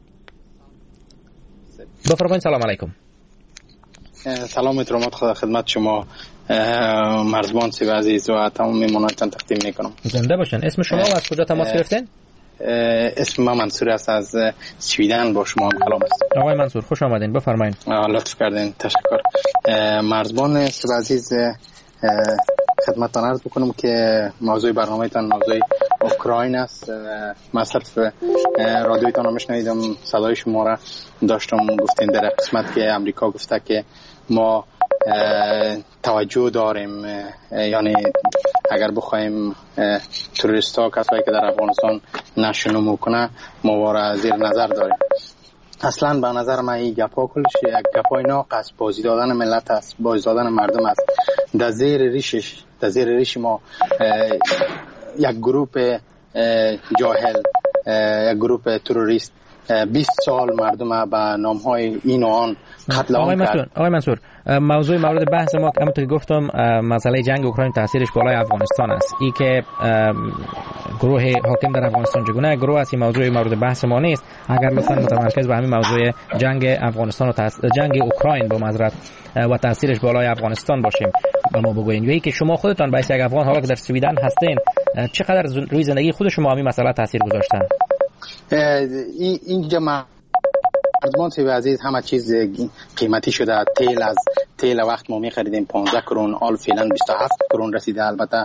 بفرمایید. سلام علیکم. سلام احترامات خدا خدمت شما مرزبان سی عزیز و تمام میموناتون تقدیم میکنم. زنده باشین. اسم شما و از کجا تماس گرفتین؟ اسم من منصور است، از سویدن با شما هم کلام است. آقای منصور خوش آمدین، بفرمایید. لطف کردین، تشکر. مرزبان سی عزیز خدمتتان عرض بکنم که موضوع برنامه‌تان موضوع اوکراین است. من صرف رادیویتان رو میشنیدم، صدای شما را داشتم گفتین در قسمت که امریکا گفته که ما توجه داریم، یعنی اگر بخوایم تروریستا کسایی که در افغانستان نشو میکنه ما وارا زیر نظر داریم. اصلا به نظر من این گپا کلش یک گپای ناق است، بازی دادن ملت است، بازی دادن مردم است. در زیر ریشش در زیر ریش ما یک گروه جاهل، یک گروه تروریست بیست سال مردم به نام های این و آن قتل عام کرد. آقای منصور، موضوع مورد بحث ما همونطور که گفتم مسئله جنگ اوکراین تاثیرش بالای افغانستان است. ای که گروه حاکم در افغانستان چگونه گروه است، این موضوع مورد بحث ما نیست. اگر لطفا متمرکز به همین موضوع جنگ افغانستان و تاث... جنگ اوکراین با معذرت و تاثیرش بالای افغانستان باشیم با ما بگوین. یا که شما خودتان باعث یک افغان حالا که در سویدن هستین چقدر روی زندگی خود شما همین مسئله تاثیر گذاشته؟ اینجا ما مردمان سوی عزیز همه چیز قیمتی شده. تیل از تیل وقت ما می‌خریدیم پانزده کرون، آل فعلا بیست و هفت کرون رسیده. البته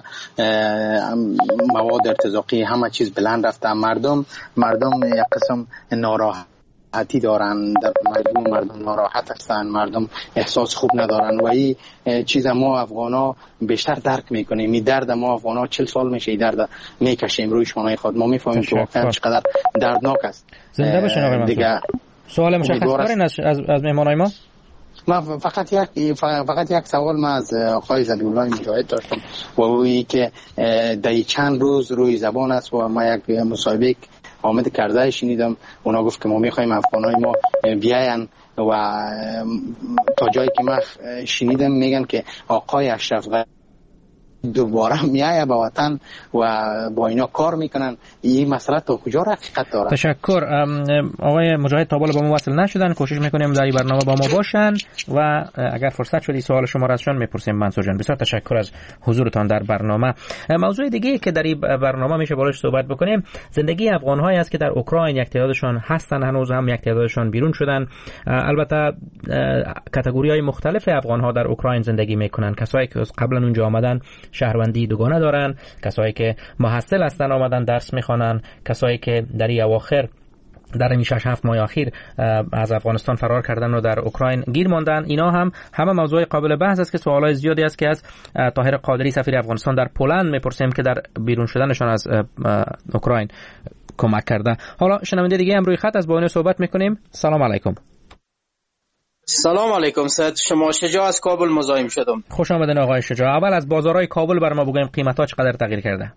مواد ارتزاقی همه چیز بلند رفته. مردم مردم یک قسم ناراحتی دارن، در مردم مردم ناراحت هستن، مردم احساس خوب ندارن و این چیز ما افغانا بیشتر درک میکنیم. این درد ما افغانا چهل سال میشه این درد میکشیم روی شانه خود. ما میفهمیم که واقعا چقدر دردناک است. زنده باشین آقای منصور. سوال مشخص دارین از از, از مهمانای ما؟ ما فقط یک فقط یک سوال ما از آقای ذبیح الله مجاهد داشتم و اویی که در چند روز روی زبان است و ما یک مصاحبه حامد کرزی شنیدم، اونا گفت که ما میخوایم افغانای ما بیاین و تا جایی که ما شنیدم میگن که آقای اشرف غنی دوباره میایه به وطن و با اینا کار میکنن. این مسئله تا کجا حقیقت داره؟ تشکر. آقای مجاهد تا بالا با ما وصل نشدن، کوشش میکنیم در این برنامه با ما باشن و اگر فرصت شد سوال شما را ازشون میپرسیم. منصور جان بسیار تشکر از حضورتان در برنامه. موضوع دیگه که در این برنامه میشه بالاش صحبت بکنیم زندگی افغان‌هایی است که در اوکراین یک تعدادشان هستن، هنوز هم یک تعدادشان بیرون شدن. البته کاتگوری‌های مختلف افغان‌ها در اوکراین زندگی میکنن. کسایی که قبلا اونجا آمدن شهروندی دوگانه دارن، کسایی که محصل هستن آمدن درس میخوانن، کسایی که در این اواخر در این شش هفت ماه اخیر از افغانستان فرار کردن و در اوکراین گیر ماندن. اینا هم همه موضوع قابل بحث است که سوالای زیادی است که از طاهر قادری سفیر افغانستان در پولند میپرسیم که در بیرون شدنشان از اوکراین کمک کرده. حالا شنونده دیگه هم روی خط از با اون صحبت میکنیم. سلام علیکم. سلام علیکم سید، شما شجاع از کابل مزاحم شدم. خوش آمدین آقای شجاع. اول از بازارهای کابل بر ما بگویم قیمت‌ها چقدر تغییر کرده؟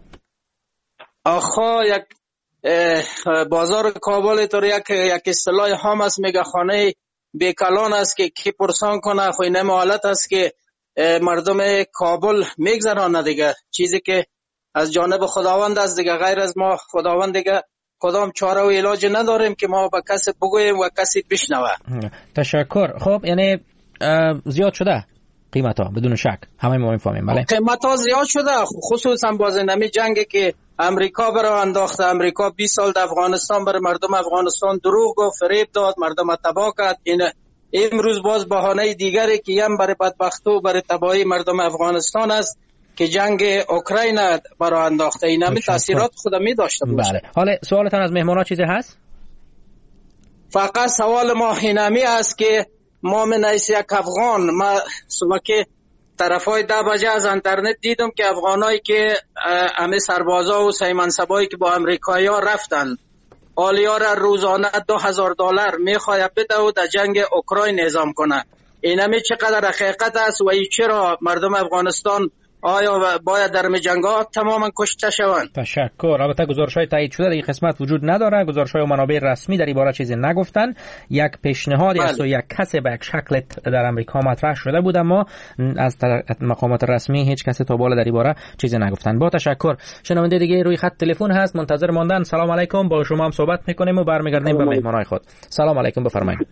آخا یک بازار کابل تو یک یک اصطلاح هم است، میگه خانه بیکلان است که کی پرسان کنه. خو این حالت است که مردم کابل میگذرانه دیگه، چیزی که از جانب خداوند است دیگه. غیر از ما خداوند دیگه کدام چاره و علاج نداریم که ما به کسی بگوییم و کسی بشنوه. تشکر. خب یعنی زیاد شده قیمت ها بدون شک، همه ما میفهمیم. بله قیمت ها زیاد شده، خصوصا باز نمی جنگی که امریکا برای انداخته. امریکا بیست سال در افغانستان برای مردم افغانستان دروغ گفت، فریب داد، مردم تباه کرد. این امروز باز بهانه دیگری که هم برای بدبختی و برای تباهی مردم افغانستان است که جنگ اوکراین برای انداخته. این همه تاثیرات خود می داشته باشه. بله. حالا سوالتان از مهمانا چیزی هست؟ فقط سوال ما اینمی است که ما من ایسی یک افغان، ما صبح که طرف های ده بجه از انترنت دیدم که افغانایی که همه سربازا و سیمنصبایی که با امریکایی ها رفتن آلیا را روزانه دو هزار دلار میخواه بده و در جنگ اوکراین نظام کنه. این همه چقدر حقیقت است و ای چرا مردم افغانستان آیا باید در جنگات تماما کشته شوند؟ تشکر. البته گزارش‌های تایید شده در این قسمت وجود نداره. گزارش‌های و منابع رسمی در این باره چیزی نگفتن. یک پیشنهادی است و یک کسی به یک شکل در امریکا مطرح شده بود، اما از مقامات رسمی هیچ کسی تا بالا در این باره چیزی نگفتن. با تشکر. شنونده دیگه روی خط تلفن هست، منتظر ماندن. سلام علیکم، با شما هم صحبت می‌کنیم و برمیگردیم به مهمانای خود. سلام علیکم، بفرمایید.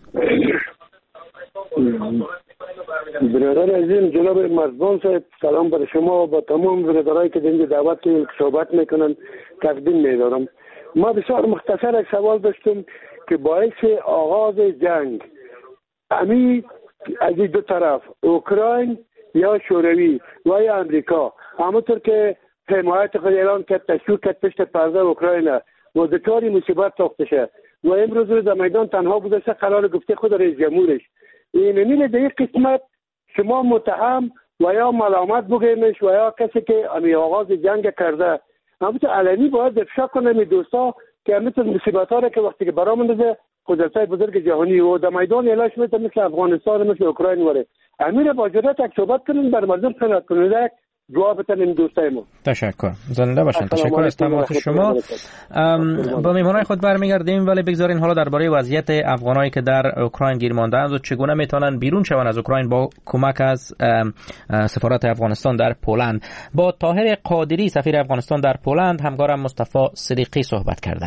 برادر عزیز جناب مرزبان صاحب، سلام بر شما و با تمام برادرایی که اینجا دعوت که صحبت میکنن تقدیم میدارم. ما بسیار مختصر یک سوال داشتم که باعث آغاز جنگ امی از دو طرف اوکراین یا شوروی و یا امریکا همونطور که حمایت خود اعلان کرد تشویق کرد پشت پرده اوکراین و دچار مصیبت ساخته شد و امروز روز در میدان تنها بوده سه قرار گفته خود رئیس جمهورش. این در یک قسمت شما متهم و یا ملامت بگیرنش و یا کسی که امی آغاز جنگ کرده همونطور علنی باید افشا کنه می دوستا که همونطور مصیبت ها را که وقتی که برامونده قدرت‌های بزرگ جهانی و در میدان اعلاش میده مثل افغانستان مثل اوکراین وره امیر با جرأت یک صحبت کنین بر مردم خدمت کنید جوابتان این دوستای ما. تشکر، زنده باشین. تشکر از تماس شما. با میهمانای خود برمیگردیم، ولی بگذارین حالا درباره وضعیت افغانایی که در اوکراین گیر مانده‌اند و چگونه میتونن بیرون شوند از اوکراین با کمک از سفارت افغانستان در پولند با طاهر قادری سفیر افغانستان در پولند همکارم مصطفی صدیقی صحبت کرده.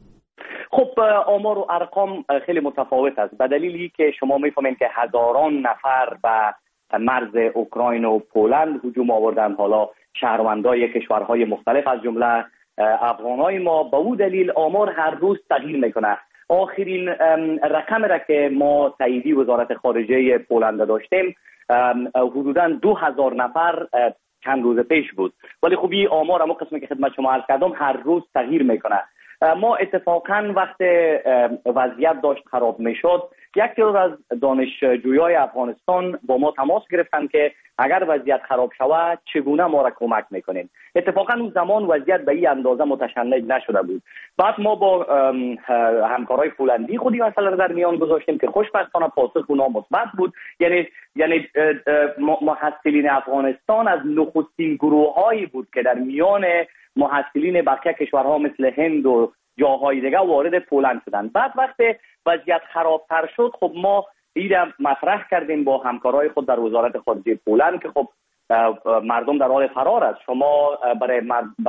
خب آمار و ارقام خیلی متفاوت است، به دلیلی که شما میفهمید که هزاران نفر به مرز اوکراین و پولند هجوم آوردن. حالا شهروندای کشورهای مختلف از جمله افغانای ما، به او دلیل آمار هر روز تغییر میکنه. آخرین رقم را که ما تاییدی وزارت خارجه پولند داشتیم حدوداً دو هزار نفر چند روز پیش بود، ولی خب این آمار اما قسمی که خدمت شما عرض کردم هر روز تغییر میکنه. ما اتفاقاً وقت وضعیت داشت خراب میشد، یک روز از دانشجویای افغانستان با ما تماس گرفتن که اگر وضعیت خراب شود چگونه ما را کمک میکنین. اتفاقاً اون زمان وضعیت به این اندازه متشنج نشده بود. بعد ما با همکارای پولندی خودی مسئله را در میان گذاشتیم که خوشبختانه پاسخ اونا مثبت بود. یعنی یعنی محصلین افغانستان از نخستین گروهایی بود که در میان محصلین بقیه کشورها مثل هند و جاهای دیگه وارد پولند شدن. بعد وقت وضعیت خرابتر شد، خب ما ایده مطرح کردیم با همکارای خود در وزارت خارجه پولند که خب مردم در حال فرار است، شما برای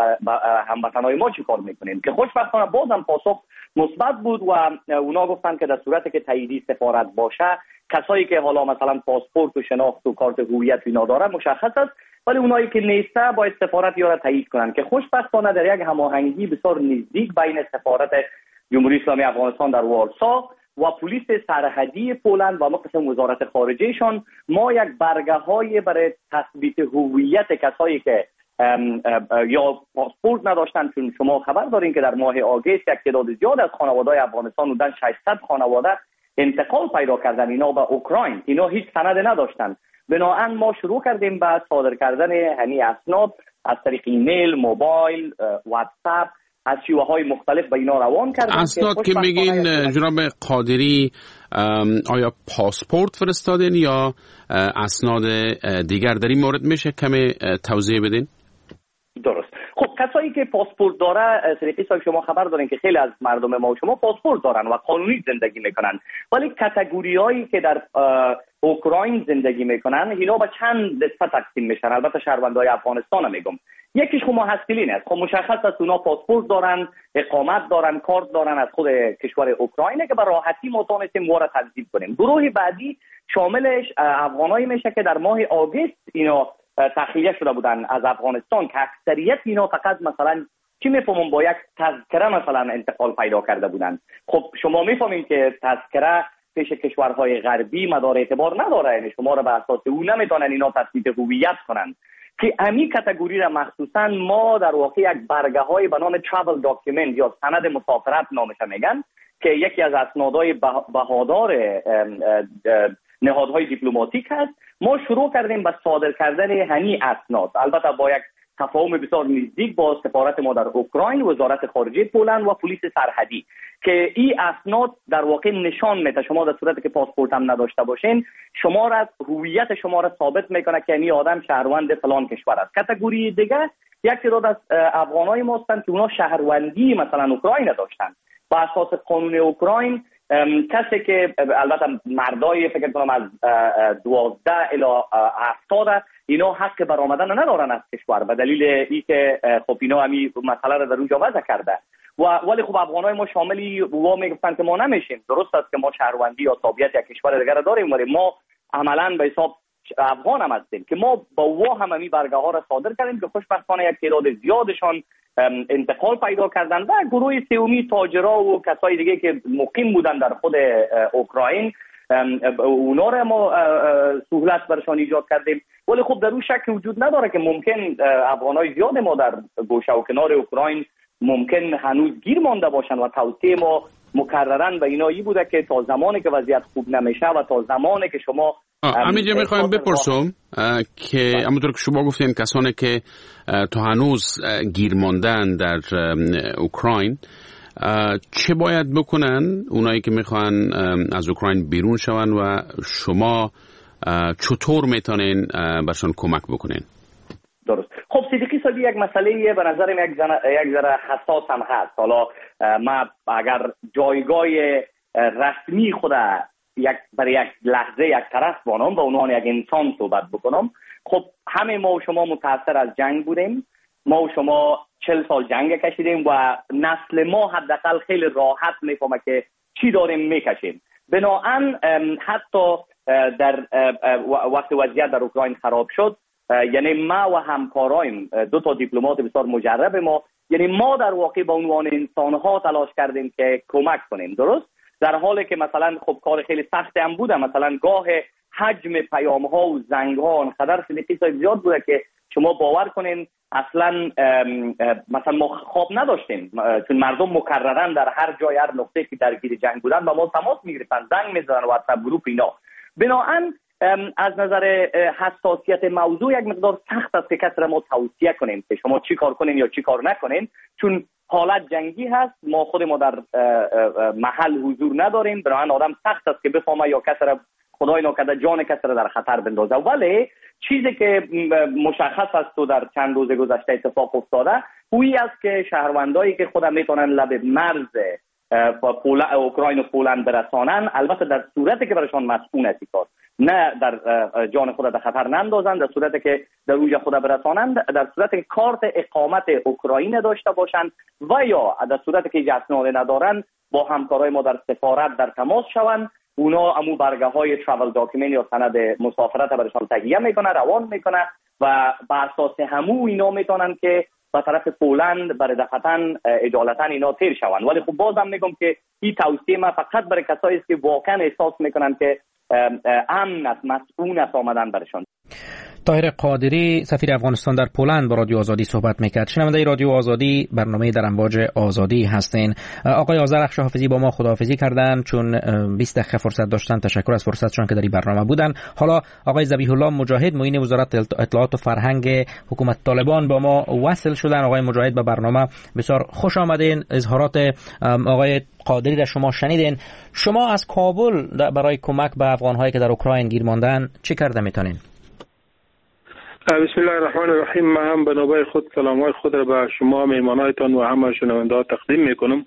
هموطنای ما چی کار میکنین؟ که خوشبختانه بازم پاسخ مثبت بود و اونا گفتن که در صورتی که تاییدی سفارت باشه، کسایی که حالا مثلا پاسپورت و شناخت و کارت هویت اینا داره مشخص است، ولی اونایی که نیسته باید سفارت یا را تایید کنن. که خوشبختانه در یک هماهنگی بسیار نزدیک بین سفارت جمهوری اسلامی افغانستان در وارسا و پلیس سرحدی پولند و مقصد وزارت خارجهشان ما یک برگه های برای تثبیت هویت کسایی که ام ام یا پاسپورت نداشتن، چون شما خبر دارین که در ماه آگوست یک تعداد زیاد از خانواده‌های افغانستان بودن، ششصد خانواده انتقال پیدا کردن اینا به اوکراین، اینا هیچ سند نداشتن. بنابراین ما شروع کردیم به صادر کردن همین اسناد از طریق ایمیل، موبایل، واتساپ، از شیوه های مختلف به اینا روان کردیم. اسناد که میگین جناب قادری، آیا پاسپورت فرستادین یا اسناد دیگر در این مورد میشه کمی توضیح بدین؟ درست. خب کسایی که پاسپورت داره، صدیقی صاحب شما خبر دارین که خیلی از مردم ما و شما پاسپورت دارن و قانونی زندگی میکنن، ولی کاتگوریایی که در اوکراین زندگی میکنن اینا به چند دسته تقسیم میشن. البته شهروندای افغانستان میگم، یکیش خب محصلین است، خب مشخص است اونا پاسپورت دارن، اقامت دارن، کارت دارن از خود کشور اوکراینه که به راحتی ما تونستیم ما را تنظیم کنیم. گروه بعدی شاملش افغانایی میشه که در ماه آگوست اینا تخلیه شده بودن از افغانستان، که اکثریت اینا فقط مثلا چی میفهمون با یک تذکره مثلا انتقال پیدا کرده بودن. خب شما میفهمین که تذکره پیش کشورهای غربی مدار اعتبار نداره، یعنی شما را به اساس اون نمیتونن اینا تثبیت هویت کنن. که همین کاتگوری را مخصوصا ما در واقع یک برگه های به نام travel document یا سند مسافرت نامش میگن، که یکی از اسنادهای بهادار نهادهای دیپلماتیک هست. ما شروع کردیم به صادر کردن همین اسناد، البته با یک تفاهم بسیار نزدیک با سفارت ما در اوکراین، وزارت خارجه پولند و پلیس سرحدی، که این اسناد در واقع نشان میده شما در صورتی که پاسپورت هم نداشته باشین، شما را هویت شما را ثابت میکنه که این آدم شهروند فلان کشور است. کاتگوری دیگه یک تعداد از افغانای ما هستند که اونا شهروندی مثلا اوکراین داشتن. با اساس قانون اوکراین کسی که البته مردای فکر کنم از دوازده الی هفتاد اینا حق برآمدن ندارن از کشور، به دلیل اینکه خب اینا همین مسئله رو در اونجا وضع کرده. و ولی خب افغانای ما شاملی و میگفتن که ما نمیشیم. درست است که ما شهروندی یا تابعیت یک کشور دیگر داریم، ولی ما عملاً به حساب افغان هم هستیم که ما با وا هم همین برگه ها را صادر کردیم که خوشبختانه یک تعداد زیادشان انتقال پیدا کردن و گروه سومی تاجرها و کسای دیگه که مقیم بودن در خود اوکراین اونا را ما سهولت برشان ایجاد کردیم. ولی خب در اون شک وجود نداره که ممکن افغانای زیاد ما در گوشه و کنار اوکراین ممکن هنوز گیر مانده باشن و توصیه ما مکررن به اینایی بوده که تا زمانی که وضعیت خوب نمیشه و تا زمانی که شما همینجا میخوایم بپرسم که همونطور که شما گفتین کسانی که تا هنوز گیر ماندن در اوکراین چه باید بکنن؟ اونایی که میخوان از اوکراین بیرون شون و شما چطور میتونین برشان کمک بکنین؟ درست. خب صدیقی صاحبی یک مسئله به نظر من یک یک ذره حساس هم هست. حالا ما اگر جایگاه رسمی خود یک برای یک لحظه یک طرف بانم به عنوان یک انسان صحبت بکنم، خب همه ما و شما متاثر از جنگ بودیم، ما و شما چل سال جنگ کشیدیم و نسل ما حداقل خیلی راحت میفهمه که چی داریم میکشیم. بنابراین حتی در وقت وضعیت در اوکراین خراب شد، یعنی ما و همکارایم دو تا دیپلمات بسیار مجرب ما، یعنی ما در واقع به عنوان انسان‌ها تلاش کردیم که کمک کنیم، درست؟ در حالی که مثلا خب کار خیلی سخت هم بوده، مثلا گاه حجم پیام‌ها و زنگ‌ها انقدر صدیقی صاحب زیاد بوده که شما باور کنین اصلا مثلا ما خواب نداشتیم، چون مردم مکررن در هر جای هر نقطه که درگیر جنگ بودن با ما تماس میگرفتن، زنگ میزدن واتساپ گروپ اینا. بنابراین از نظر حساسیت موضوع یک مقدار سخت است که کسی را ما توصیه کنیم که شما چی کار کنین یا چی کار نکنین، چون حالت جنگی هست، ما خود ما در محل حضور نداریم، بنابراین آدم سخت است که بفهمه یا کسی را خدای نکرده جان کسی را در خطر بندازه. ولی چیزی که مشخص است و در چند روز گذشته اتفاق افتاده اویی است که شهروندایی که خودم میتونن لب مرز اوکراین و پولند برسانن، البته در صورتی که برایشان مسئول است کار، نه در جان خود در خطر نندازن، در صورتی که در اوج خود برسانند، در صورتی که کارت اقامت اوکراین داشته باشند و یا در صورتی که اسناد ندارن با همکارای ما در سفارت در تماس شوند. اونا امو برگه های ترافل داکیومنت یا سند مسافرت برایشان تهیه میکنه، روان میکنه و بر اساس همو اینا میتونن که به طرف پولند برای دفتن اجالتا اینا تیر شوند. ولی خب بازم میگم که این توصیه ما فقط برای کسایی است که واقعا احساس میکنن که امن است، مسئول است آمدن برشان. طاهر قادری سفیر افغانستان در پولند با رادیو آزادی صحبت میکرد. شنونده رادیو آزادی، برنامه در امواج آزادی هستین. آقای آذرخش حافظی با ما خداحافظی کردن چون بیست دقیقه فرصت داشتن. تشکر از فرصتشون که در این برنامه بودن. حالا آقای ذبیح الله مجاهد معین وزارت اطلاعات و فرهنگ حکومت طالبان با ما وصل شدن. آقای مجاهد به برنامه بسیار خوش آمدین. اظهارات آقای قادری را شما شنیدین. شما از کابل برای کمک به افغان‌هایی که در اوکراین گیر ماندن چه کرده میتونین؟ بسم الله الرحمن الرحیم. من هم به نوبه خود سلامای خود را به شما میهمانایتان و همه شنونده‌ها تقدیم میکنم.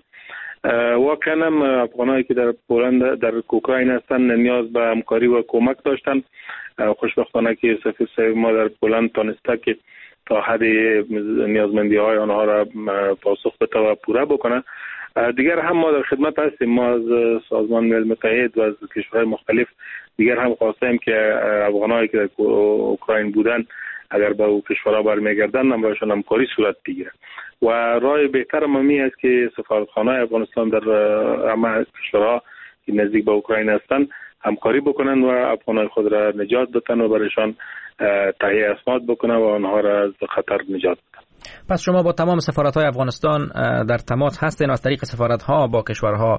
واقعا افغانایی که در پولند در اوکراین هستند نیاز به همکاری و کمک داشتند. خوشبختانه که سفیر صاحب ما در پولند تانسته که تا حد نیازمندی های آنها را پاسخ بده و پوره بکنه. دیگر هم ما در خدمت هستیم. ما از سازمان ملل متحد و از کشورهای مختلف دیگر هم خواستیم که افغانایی که در اوکراین بودن اگر به او کشورها برمیگردن هم برایشان همکاری صورت بگیره و راه بهتر ممی است که سفارتخانه افغانستان در همه کشورها که نزدیک به اوکراین هستند همکاری بکنن و افغانای خود را نجات بدن و برایشان تهیه اسناد بکنن و آنها را از خطر نجات بدن. پس شما با تمام سفارت‌های افغانستان در تماس هستین و از طریق سفارت‌ها با کشورها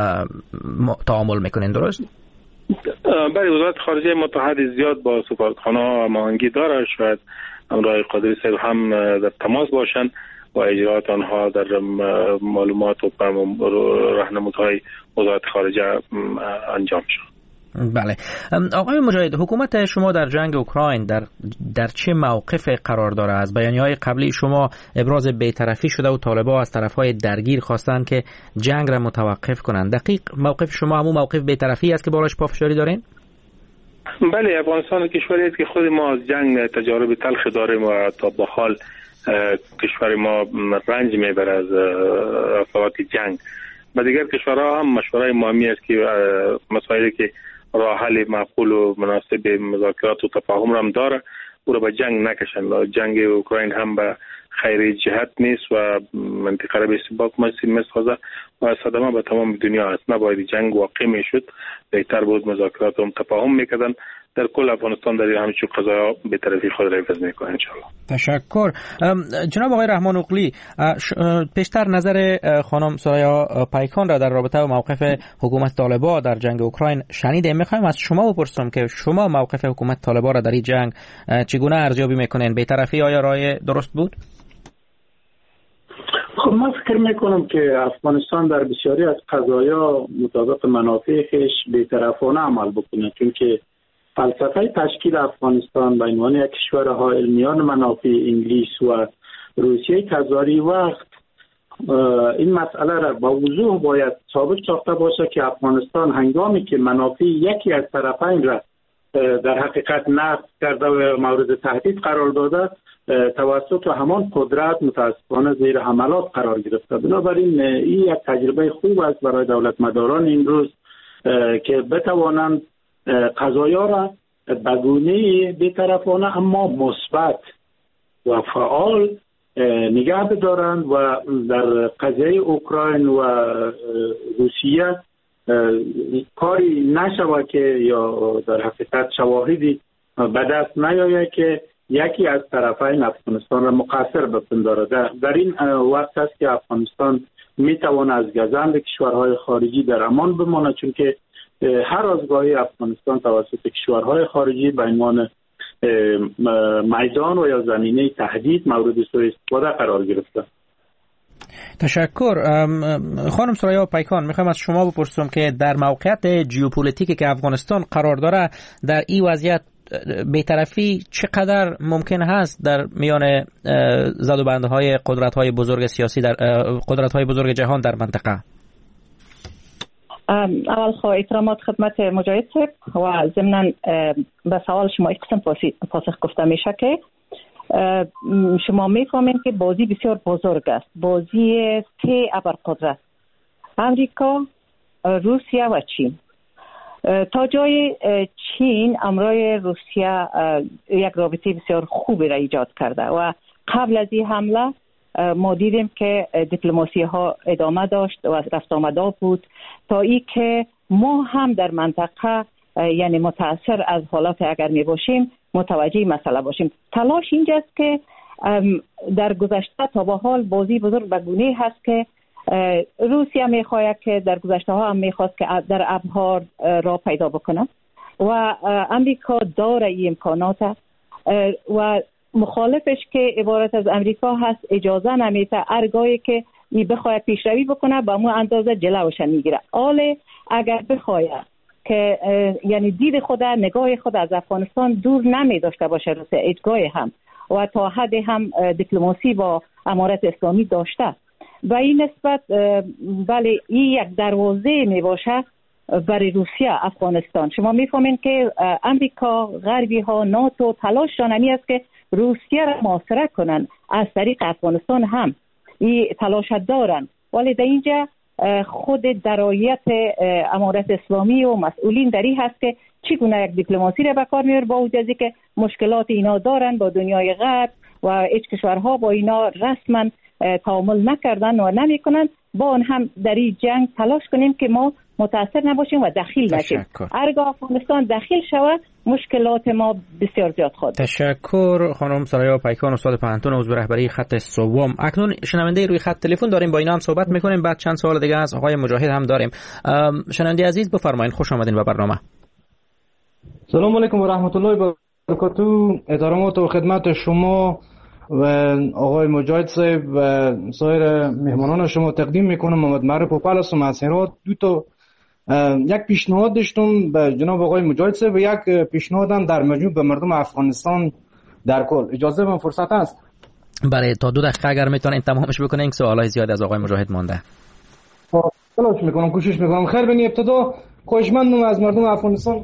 تعامل میکنین، درست؟ بله، وزارت خارجه متحد زیاد با سفارتخانه‌ها هماهنگی داره. شاید همراه قادری صاحب هم در تماس باشند و اجرات آنها در معلومات و راهنمودهای وزارت خارجه انجام شد. بله. آقای مجاهد، حکومت شما در جنگ اوکراین در در چه موقف قرار داره؟ از بیانیه‌های قبلی شما ابراز بی‌طرفی شده و طالبان از طرف‌های درگیر خواستن که جنگ را متوقف کنند. دقیق موقف شما همون موقف بی‌طرفی است که بالاش پافشاری دارین؟ بله، افغانستان کشوری است که خود ما از جنگ تجارب تلخ داریم و تا به حال کشور ما رنج میبره از اثرات جنگ. و دیگر کشورها هم مشورای مهمی است که مسائلی که راه حل معقول و مناسب مذاکرات و تفاهم را هم داره او را به جنگ نکشن. جنگ اوکراین هم به خیر جهت نیست و منطقه را به استباق میسازه و صدمه به تمام دنیا است. نباید جنگ واقع میشد، بهتر بود مذاکرات و تفاهم میکردن. در کل افغانستان در همچون قضایا به طرفی خود را حفظ میکنه ان شاء الله. تشکر. جناب آقای رحمان اقلی، پیشتر نظر خانم سرایا پیکان را در رابطه با موقف حکومت طالبان در جنگ اوکراین شنیدیم. میخوایم از شما بپرسم که شما موقف حکومت طالبان را در این جنگ چگونه ارزیابی میکنین؟ بی‌طرفی آیا راه درست بود؟ خب من فکر میکنم که افغانستان در بسیاری از قضایا مطابق منافع خیش بی‌طرفانه عمل بکنه، چون که فلسفه تشکیل افغانستان به عنوان یک کشور حائل میان منافع انگلیس و روسیه تزاری وقت این مسئله را با وضوح باید ثابت ساخته باشه که افغانستان هنگامی که منافع یکی از طرفین را در حقیقت نقض کرده و مورد تهدید قرار داده، توسط همان قدرت متاسفانه زیر حملات قرار گرفته. بنابراین این یک تجربه خوب است برای دولت مداران امروز که بتوانند قضایا را به گونه بی‌طرفانه اما مثبت و فعال نگاه بدارند و در قضیه اوکراین و روسیه کاری نشوه که یا در حقیقت شواهدی به دست نیاید که یکی از طرفین افغانستان را مقصر بپنداره. در, در این وقت است که افغانستان میتواند از گزند کشورهای خارجی در امان بمانه، چون که هر از گاهی افغانستان توسط کشورهای خارجی به عنوان میدان و یا زمینه تهدید مورد سوء استفاده قرار گرفته. تشکر. خانم ثریا پیکان، میخوام از شما بپرسم که در موقعیت ژئوپلیتیکی که افغانستان قرار داره در این وضعیت بی‌طرفی چقدر ممکن هست در میان زدوبندهای قدرت‌های بزرگ سیاسی در قدرت‌های بزرگ جهان در منطقه؟ اول خواهی احترامات خدمت مجاهد صاحب و ضمناً به سوال شما یک قسم پاسخ گفته میشه که شما میفهمین که بازی بسیار بزرگ است، بازی سه ابرقدرت امریکا، روسیه و چین. تا جای چین امرای روسیه یک رابطه بسیار خوبی را ایجاد کرده و قبل از این حمله ما دیدیم که دیپلماسی ها ادامه داشت و رفت آمده بود تا ای که ما هم در منطقه یعنی متاثر از حالات اگر می باشیم متوجه مسئله باشیم. تلاش اینجاست که در گذشته تا به حال بازی بزرگ به گونه هست که روسیه میخواهد که در گذشته ها هم میخواست که در ابحار را پیدا بکنه و امریکا داره این امکانات و مخالفش که عبارت از امریکا هست اجازه نمیده ارگاهی که این بخواهد پیشروی بکنه با مو اندازه جلوش میگیره. آله اگر بخواهد که یعنی دید خود نگاه خود از افغانستان دور نمی داشته باشه روسیه اجگاه هم و تا حد هم دیپلماسی با امارت اسلامی داشته و این نسبت بله این یک دروازه می باشه برای روسیه افغانستان. شما میفهمین که امریکا، غربی ها، ناتو تلاششان همی است که روسیه را محاصره کنن از طریق افغانستان هم این تلاش دارن، ولی در اینجا خود درایت امارت اسلامی و مسئولین در این هست که چگونه یک دیپلماسی را به کار میبرن با وجود از که مشکلات اینا دارن با دنیای غرب و هیچ کشورها با اینا رسما تعامل نکردن و نمیکنن. با آن هم در این جنگ تلاش کنیم که ما متاثر نباشیم و دخیل نشیم. هرگاه افغانستان دخیل شود مشکلات ما بسیار زیاد خواهد. تشکر خانم ثریا پیکان، استاد پانتون عضو رهبری خط سوم. اکنون شنونده روی خط تلفن داریم، با اینا هم صحبت میکنیم، بعد چند سوال دیگه از آقای مجاهد هم داریم. شنونده عزیز بفرمایید، خوش آمدین به برنامه. سلام علیکم و رحمت الله و برکاته. احترامات و خدمت شما و آقای مجاهد صاحب و سایر مهمانان شما تقدیم میکنم. محمد معروف پوپل هستم از هرات. دو تا یک پیشنهاد داشتم به جناب آقای مجاهد صاحب و یک پیشنهادم در مجموع به مردم افغانستان در کل. اجازه من فرصت هست؟ بله، تا دو دقیقه اگر میتونین تمامش بکنین، سوالای زیاد از آقای مجاهد مونده. تلاش میکنم، کوشش میکنم. خیر، بنی ابتدا خواهشمندم از مردم افغانستان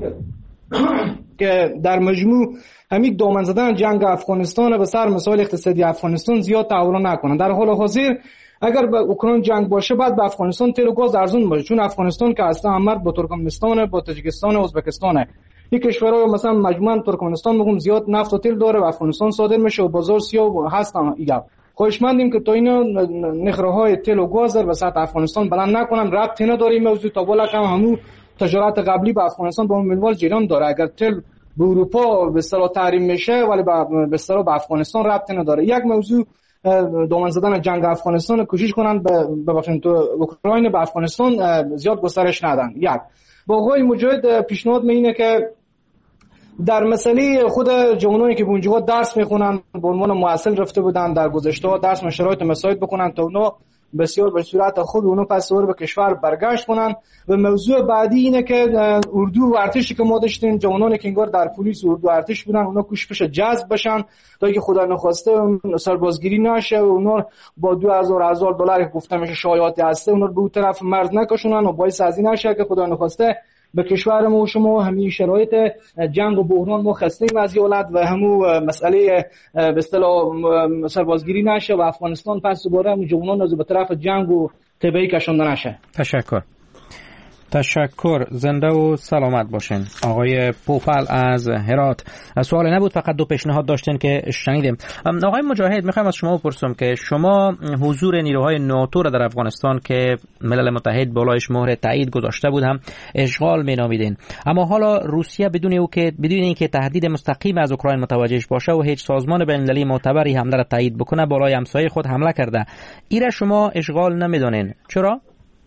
که در مجموع همین دامن زدن جنگ افغانستان و سر مسائل اقتصادی افغانستان زیاد تحول نکنن. در حال حاضر اگر به اوکراین جنگ باشه بعد به افغانستان تیل و گاز ارزون باشه، چون افغانستان که اصلا همراه با ترکمنستان، با تاجیکستان و ازبکستان، این کشورها مثلا مجموعاً ترکمنستان میگم زیاد نفت و تیل داره و افغانستان صادر میشه و بازار سیاه هستن. اینا خواهشمندیم که تا اینا نخره‌های تیل و گاز در وسط افغانستان بلند نکنن. ربطی نداره این موضوع، تا بالا کم همون تجارت قبلی به افغانستان با منوال جریان داره. اگر تیل به اروپا به اصطلاح تحریم میشه ولی به اصطلاح به افغانستان ربطی نداره. یک موضوع دامن زدن جنگ افغانستان، کوشش کنن به بخشن تو اوکراین به افغانستان زیاد گسترش ندن. یک با آقای مجاهد پیشنهاد اینه که در مسئله خود جوانانی که به اونجا درس میخونن به عنوان معسل رفته بودن در گذشته درس و شرایط مساعد بکنن تا اونا بسیار به صورت خود اونو پس به کشور برگشت کنن. و موضوع بعدی اینه که اردو و ارتشی که ما داشتیم، جوانانی که انگار در پلیس و اردو و ارتش بودن، اونا کوشش جذب بشن تا که خدا نخواسته سربازگیری نشه و اونا با دو هزار هزار دلار که گفته میشه شایعاتی هسته اونا به اون طرف مرز نکشونن و باعث از این نشه که خدا نخواسته به کشور ما و شما همین شرایط جنگ و بحران ما خستیم از حالت و همون مسئله به اصطلاح سربازگیری نشه و افغانستان پس دوباره همون جوانان از به طرف جنگ و طبیعی کشانده نشه. تشکر. تشکر. زنده و سلامت باشین. آقای پوپل از هرات. سوال نبود، فقط دو پیشنهاد داشتین که شنیدیم. آقای مجاهد، میخوام از شما بپرسم که شما حضور نیروهای ناتو را در افغانستان که ملل متحد بالایش مهر تایید گذاشته بود هم اشغال مینامیدین، اما حالا روسیه بدون او که بدون اینکه تهدید مستقیم از اوکراین متوجه باشه و هیچ سازمان بین‌المللی معتبری حمله را تایید بکنه بالای همسایه خود حمله کرده. ایره شما اشغال نمیدونین، چرا؟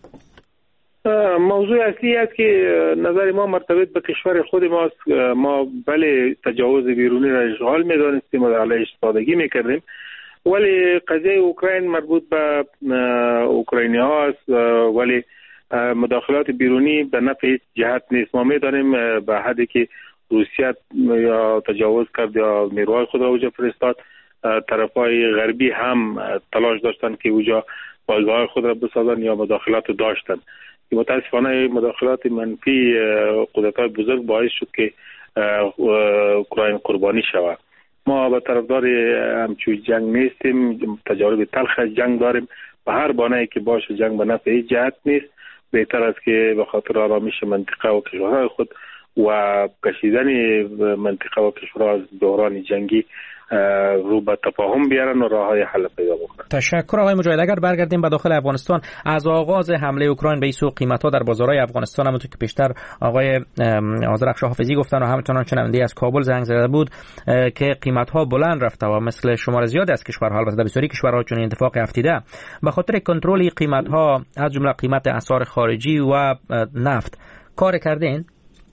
موضوع اصلی است که نظر ما مرتبط به کشور خود ماست. ما بله تجاوز بیرونی را اشغال می‌دانستیم و علیه استفاده می‌کردیم، ولی قضیه اوکراین مربوط به اوکراینی ها است، ولی مداخلات بیرونی به نفع هیچ جهت نیست. ما می‌دانیم به حدی که روسیه یا تجاوز کرد یا نیروهای خود را اوجا فرستاد، طرفای غربی هم تلاش داشتند که اوجا پایگاه خود را بسازند یا مداخلات داشتند. متاسفانه مداخلات منفی قدرت‌های بزرگ باعث شد که اوکراین قربانی شود. ما به طرفدار همچون جنگ نیستیم، تجارب تلخ جنگ داریم و هر بانه‌ای که باشه جنگ به نفع هیچ جهت نیست. بهتر است که به خاطر آرامش منطقه و کشورهای خود و کشیدن منطقه و کشورها از دوران جنگی رو به تفاهم بیارن و راههای حل پیدا بکنن. تشکر آقای مجاهد. اگر برگردیم به داخل افغانستان، از آغاز حمله اوکراین به سو قیمت‌ها در بازارهای افغانستان، همونطور که پیشتر آقای آذرخش حافظی گفتن و همچنان شنونده از کابل زنگ زده بود که قیمت‌ها بلند رفته و مثل شمار زیاد از کشورها، البته بسیاری کشورها چون اتفاق افتیده، به خاطر کنترل قیمت‌ها از جمله قیمت اسعار خارجی و نفت کار کردین؟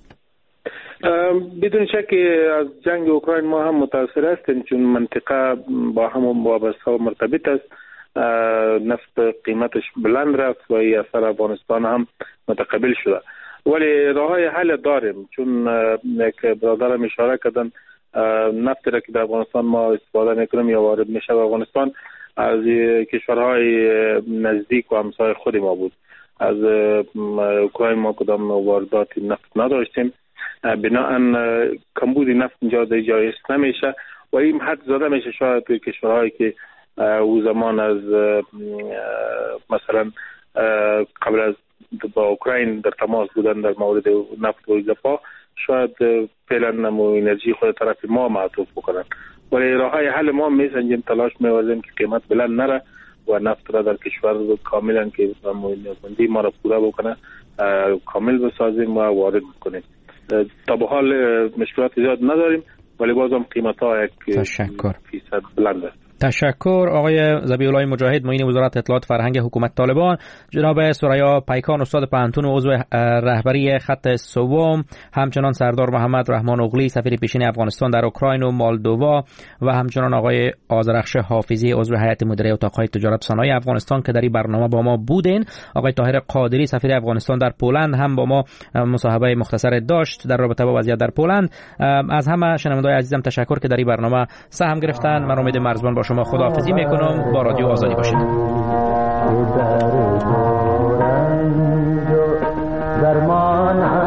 بدون شک از جنگ اوکراین ما هم متاثر هستیم، چون منطقه با هم وابسته و مرتبط است. نفت قیمتش بلند رفت و این اثر افغانستان هم متقبل شده، ولی راههای حل داریم. چون که برادرم اشاره کردن نفت را که در افغانستان ما استفاده میکنیم یا وارد میشه به افغانستان از کشورهای نزدیک و همسایه خود ما بود. از اوکراین ما کدام واردات نفت نداشتیم، بناهن کمبود نفت اینجا جایز نمیشه و این حد زده میشه شاید به کشورهایی که او زمان از مثلا قبل از با اوکراین در تماس بودن در مورد نفت و اضافه، شاید فعلا نمو انرژی خود طرف ما معطوف بکنن، ولی راههای حل ما میسنجیم، تلاش می‌ورزیم که قیمت بلند نره و نفت را در کشور کاملا که نیازمندی ما را پورا بکنه کامل بسازیم و وارد بکنیم. تا به حال مشکلات زیاد نداریم، ولی بازم قیمت‌ها یک فیصد بلند است. تشکر آقای ذبیح‌الله مجاهد، معین وزارت اطلاعات فرهنگ حکومت طالبان. جناب سریا پیکان استاد پانتون و عضو رهبری خط سوم، همچنان سردار محمد رحمان اغلی سفیر پیشین افغانستان در اوکراین و مالدووا و همچنان آقای آذرخش حافظی عضو هیئت مدیره اتاق‌های تجارت صنایع افغانستان که در این برنامه با ما بودین. آقای طاهر قادری سفیر افغانستان در پولند هم با ما مصاحبه مختصر داشت در رابطه با وضعیت در پولند. از همه شنوندگان عزیزم تشکر که در این برنامه سهم گرفتن. من امید مرزبان با شما خداحافظی میکنم. با رادیو آزادی باشید.